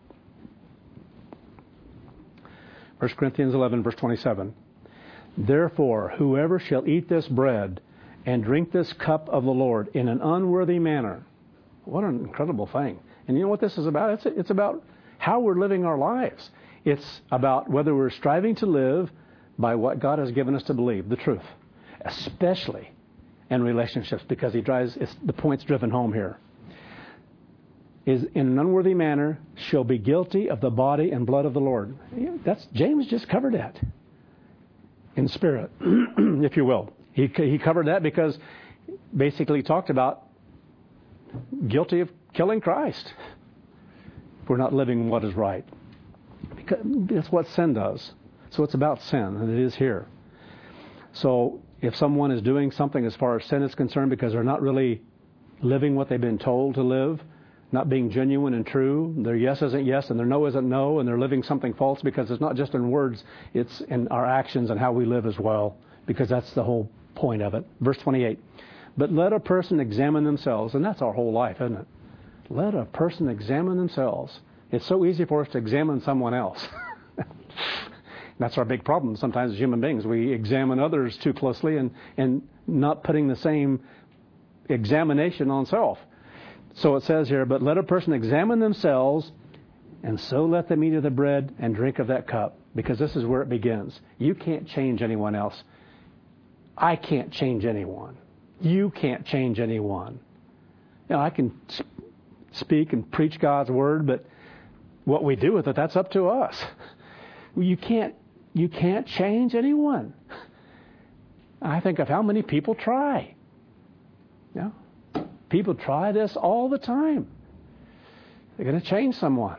1 Corinthians 11, verse 27. Therefore, whoever shall eat this bread and drink this cup of the Lord in an unworthy manner. What an incredible thing. And you know what this is about? It's about how we're living our lives. It's about whether we're striving to live by what God has given us to believe, the truth, especially in relationships, because the point's driven home here. Is in an unworthy manner shall be guilty of the body and blood of the Lord. That's James just covered that in spirit, if you will. He covered that because basically he talked about guilty of killing Christ if we're not living what is right. Because that's what sin does. So it's about sin, and it is here. So if someone is doing something as far as sin is concerned because they're not really living what they've been told to live, not being genuine and true, their yes isn't yes and their no isn't no, and they're living something false, because it's not just in words, it's in our actions and how we live as well, because that's the whole point of it. Verse 28, but let a person examine themselves, and that's our whole life, isn't it? Let a person examine themselves. It's so easy for us to examine someone else. That's our big problem sometimes as human beings. We examine others too closely and not putting the same examination on self. So it says here, but let a person examine themselves, and so let them eat of the bread and drink of that cup. Because this is where it begins. You can't change anyone else. I can't change anyone. You can't change anyone. You know, I can speak and preach God's word, but what we do with it, that's up to us. You can't change anyone. I think of how many people try. Yeah. People try this all the time. They're going to change someone.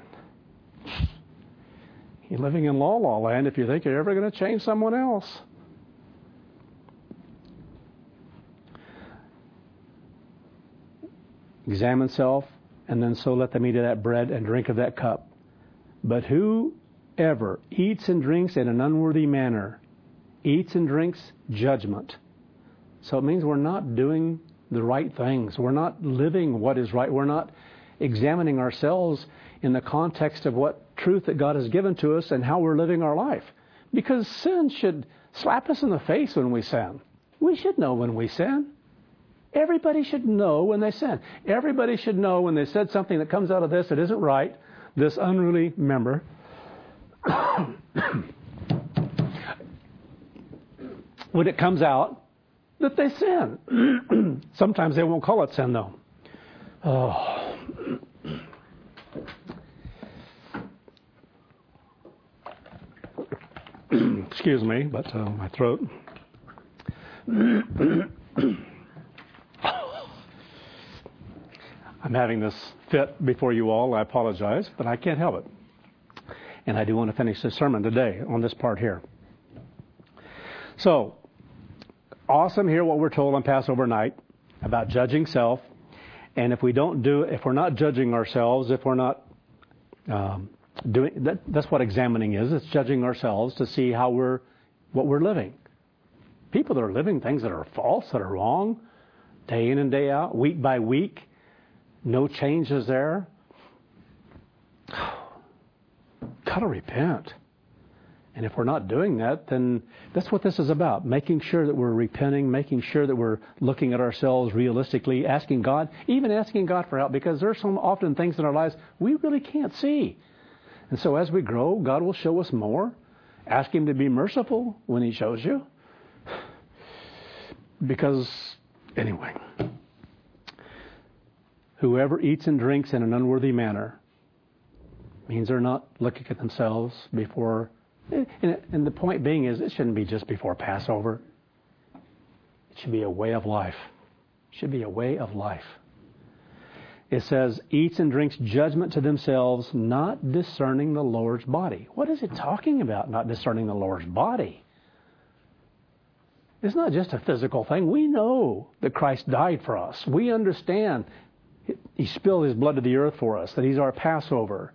You're living in la land if you think you're ever going to change someone else. Examine self, and then so let them eat of that bread and drink of that cup. But whoever eats and drinks in an unworthy manner, eats and drinks judgment. So it means we're not doing the right things. We're not living what is right. We're not examining ourselves in the context of what truth that God has given to us and how we're living our life. Because sin should slap us in the face when we sin. We should know when we sin. Everybody should know when they sin. Everybody should know when they said something that comes out of this that isn't right, this unruly member. When it comes out, that they sin. Sometimes they won't call it sin, though. Oh. Excuse me, but my throat. I'm having this fit before you all. I apologize, but I can't help it. And I do want to finish this sermon today on this part here. So, awesome here what we're told on Passover night about judging self. And if we're not judging ourselves, if we're not doing that, that's what examining is. It's judging ourselves to see what we're living. People that are living things that are false, that are wrong, day in and day out, week by week, no change is there. got to repent. And if we're not doing that, then that's what this is about. Making sure that we're repenting, making sure that we're looking at ourselves realistically, asking God, even asking God for help, because there's so often things in our lives we really can't see. And so as we grow, God will show us more. Ask Him to be merciful when He shows you. Because, anyway, whoever eats and drinks in an unworthy manner means they're not looking at themselves before. And the point being is, it shouldn't be just before Passover. It should be a way of life. It should be a way of life. It says, eats and drinks judgment to themselves, not discerning the Lord's body. What is it talking about, not discerning the Lord's body? It's not just a physical thing. We know that Christ died for us. We understand He spilled His blood to the earth for us, that He's our Passover.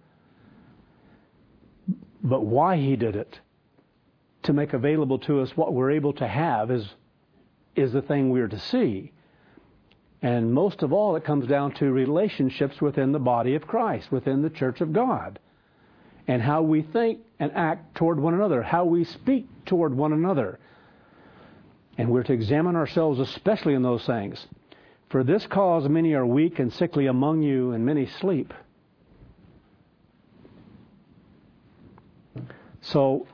But why He did it, to make available to us what we're able to have, is the thing we're to see. And most of all, it comes down to relationships within the body of Christ, within the church of God, and how we think and act toward one another, how we speak toward one another. And we're to examine ourselves especially in those things. For this cause many are weak and sickly among you, and many sleep. So,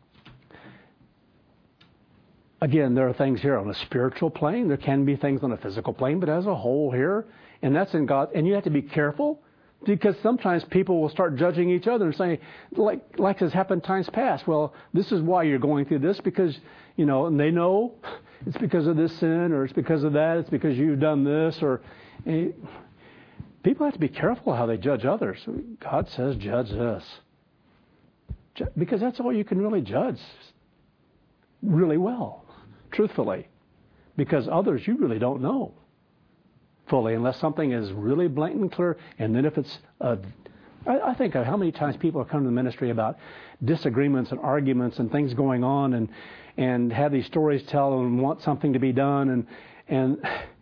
again, there are things here on a spiritual plane. There can be things on a physical plane, but as a whole here, and that's in God. And you have to be careful, because sometimes people will start judging each other and saying, like has happened times past, well, this is why you're going through this, because, and they know it's because of this sin, or it's because of that, it's because you've done this, or people have to be careful how they judge others. God says, judge this. Because that's all you can really judge really well, truthfully. Because others you really don't know fully, unless something is really blatant and clear. And then if it's, I think of how many times people have come to the ministry about disagreements and arguments and things going on, and have these stories tell and want something to be done, and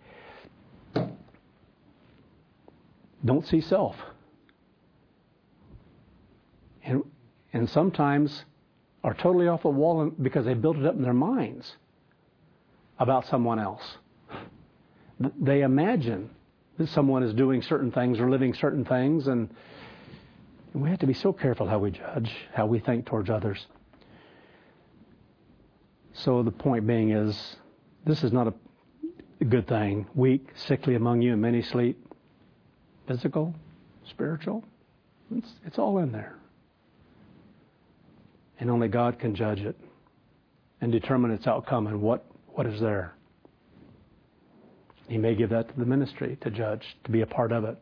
don't see self. And sometimes are totally off the wall because they built it up in their minds about someone else. They imagine that someone is doing certain things or living certain things, and we have to be so careful how we judge, how we think towards others. So the point being is, this is not a good thing. Weak, sickly among you, and many sleep. Physical, spiritual, it's all in there. And only God can judge it and determine its outcome and what is there. He may give that to the ministry to judge, to be a part of it.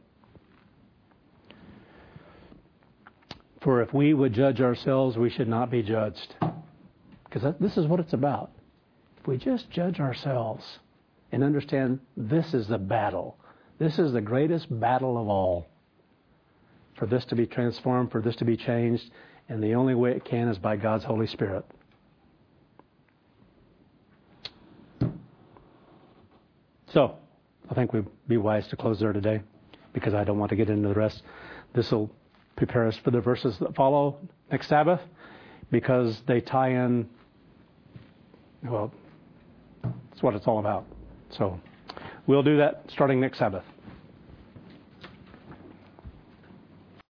For if we would judge ourselves, we should not be judged. Because this is what it's about. If we just judge ourselves and understand this is the battle, this is the greatest battle of all. For this to be transformed, for this to be changed, and the only way it can is by God's Holy Spirit. So, I think we'd be wise to close there today, because I don't want to get into the rest. This will prepare us for the verses that follow next Sabbath, because they tie in, well, that's what it's all about. So, we'll do that starting next Sabbath.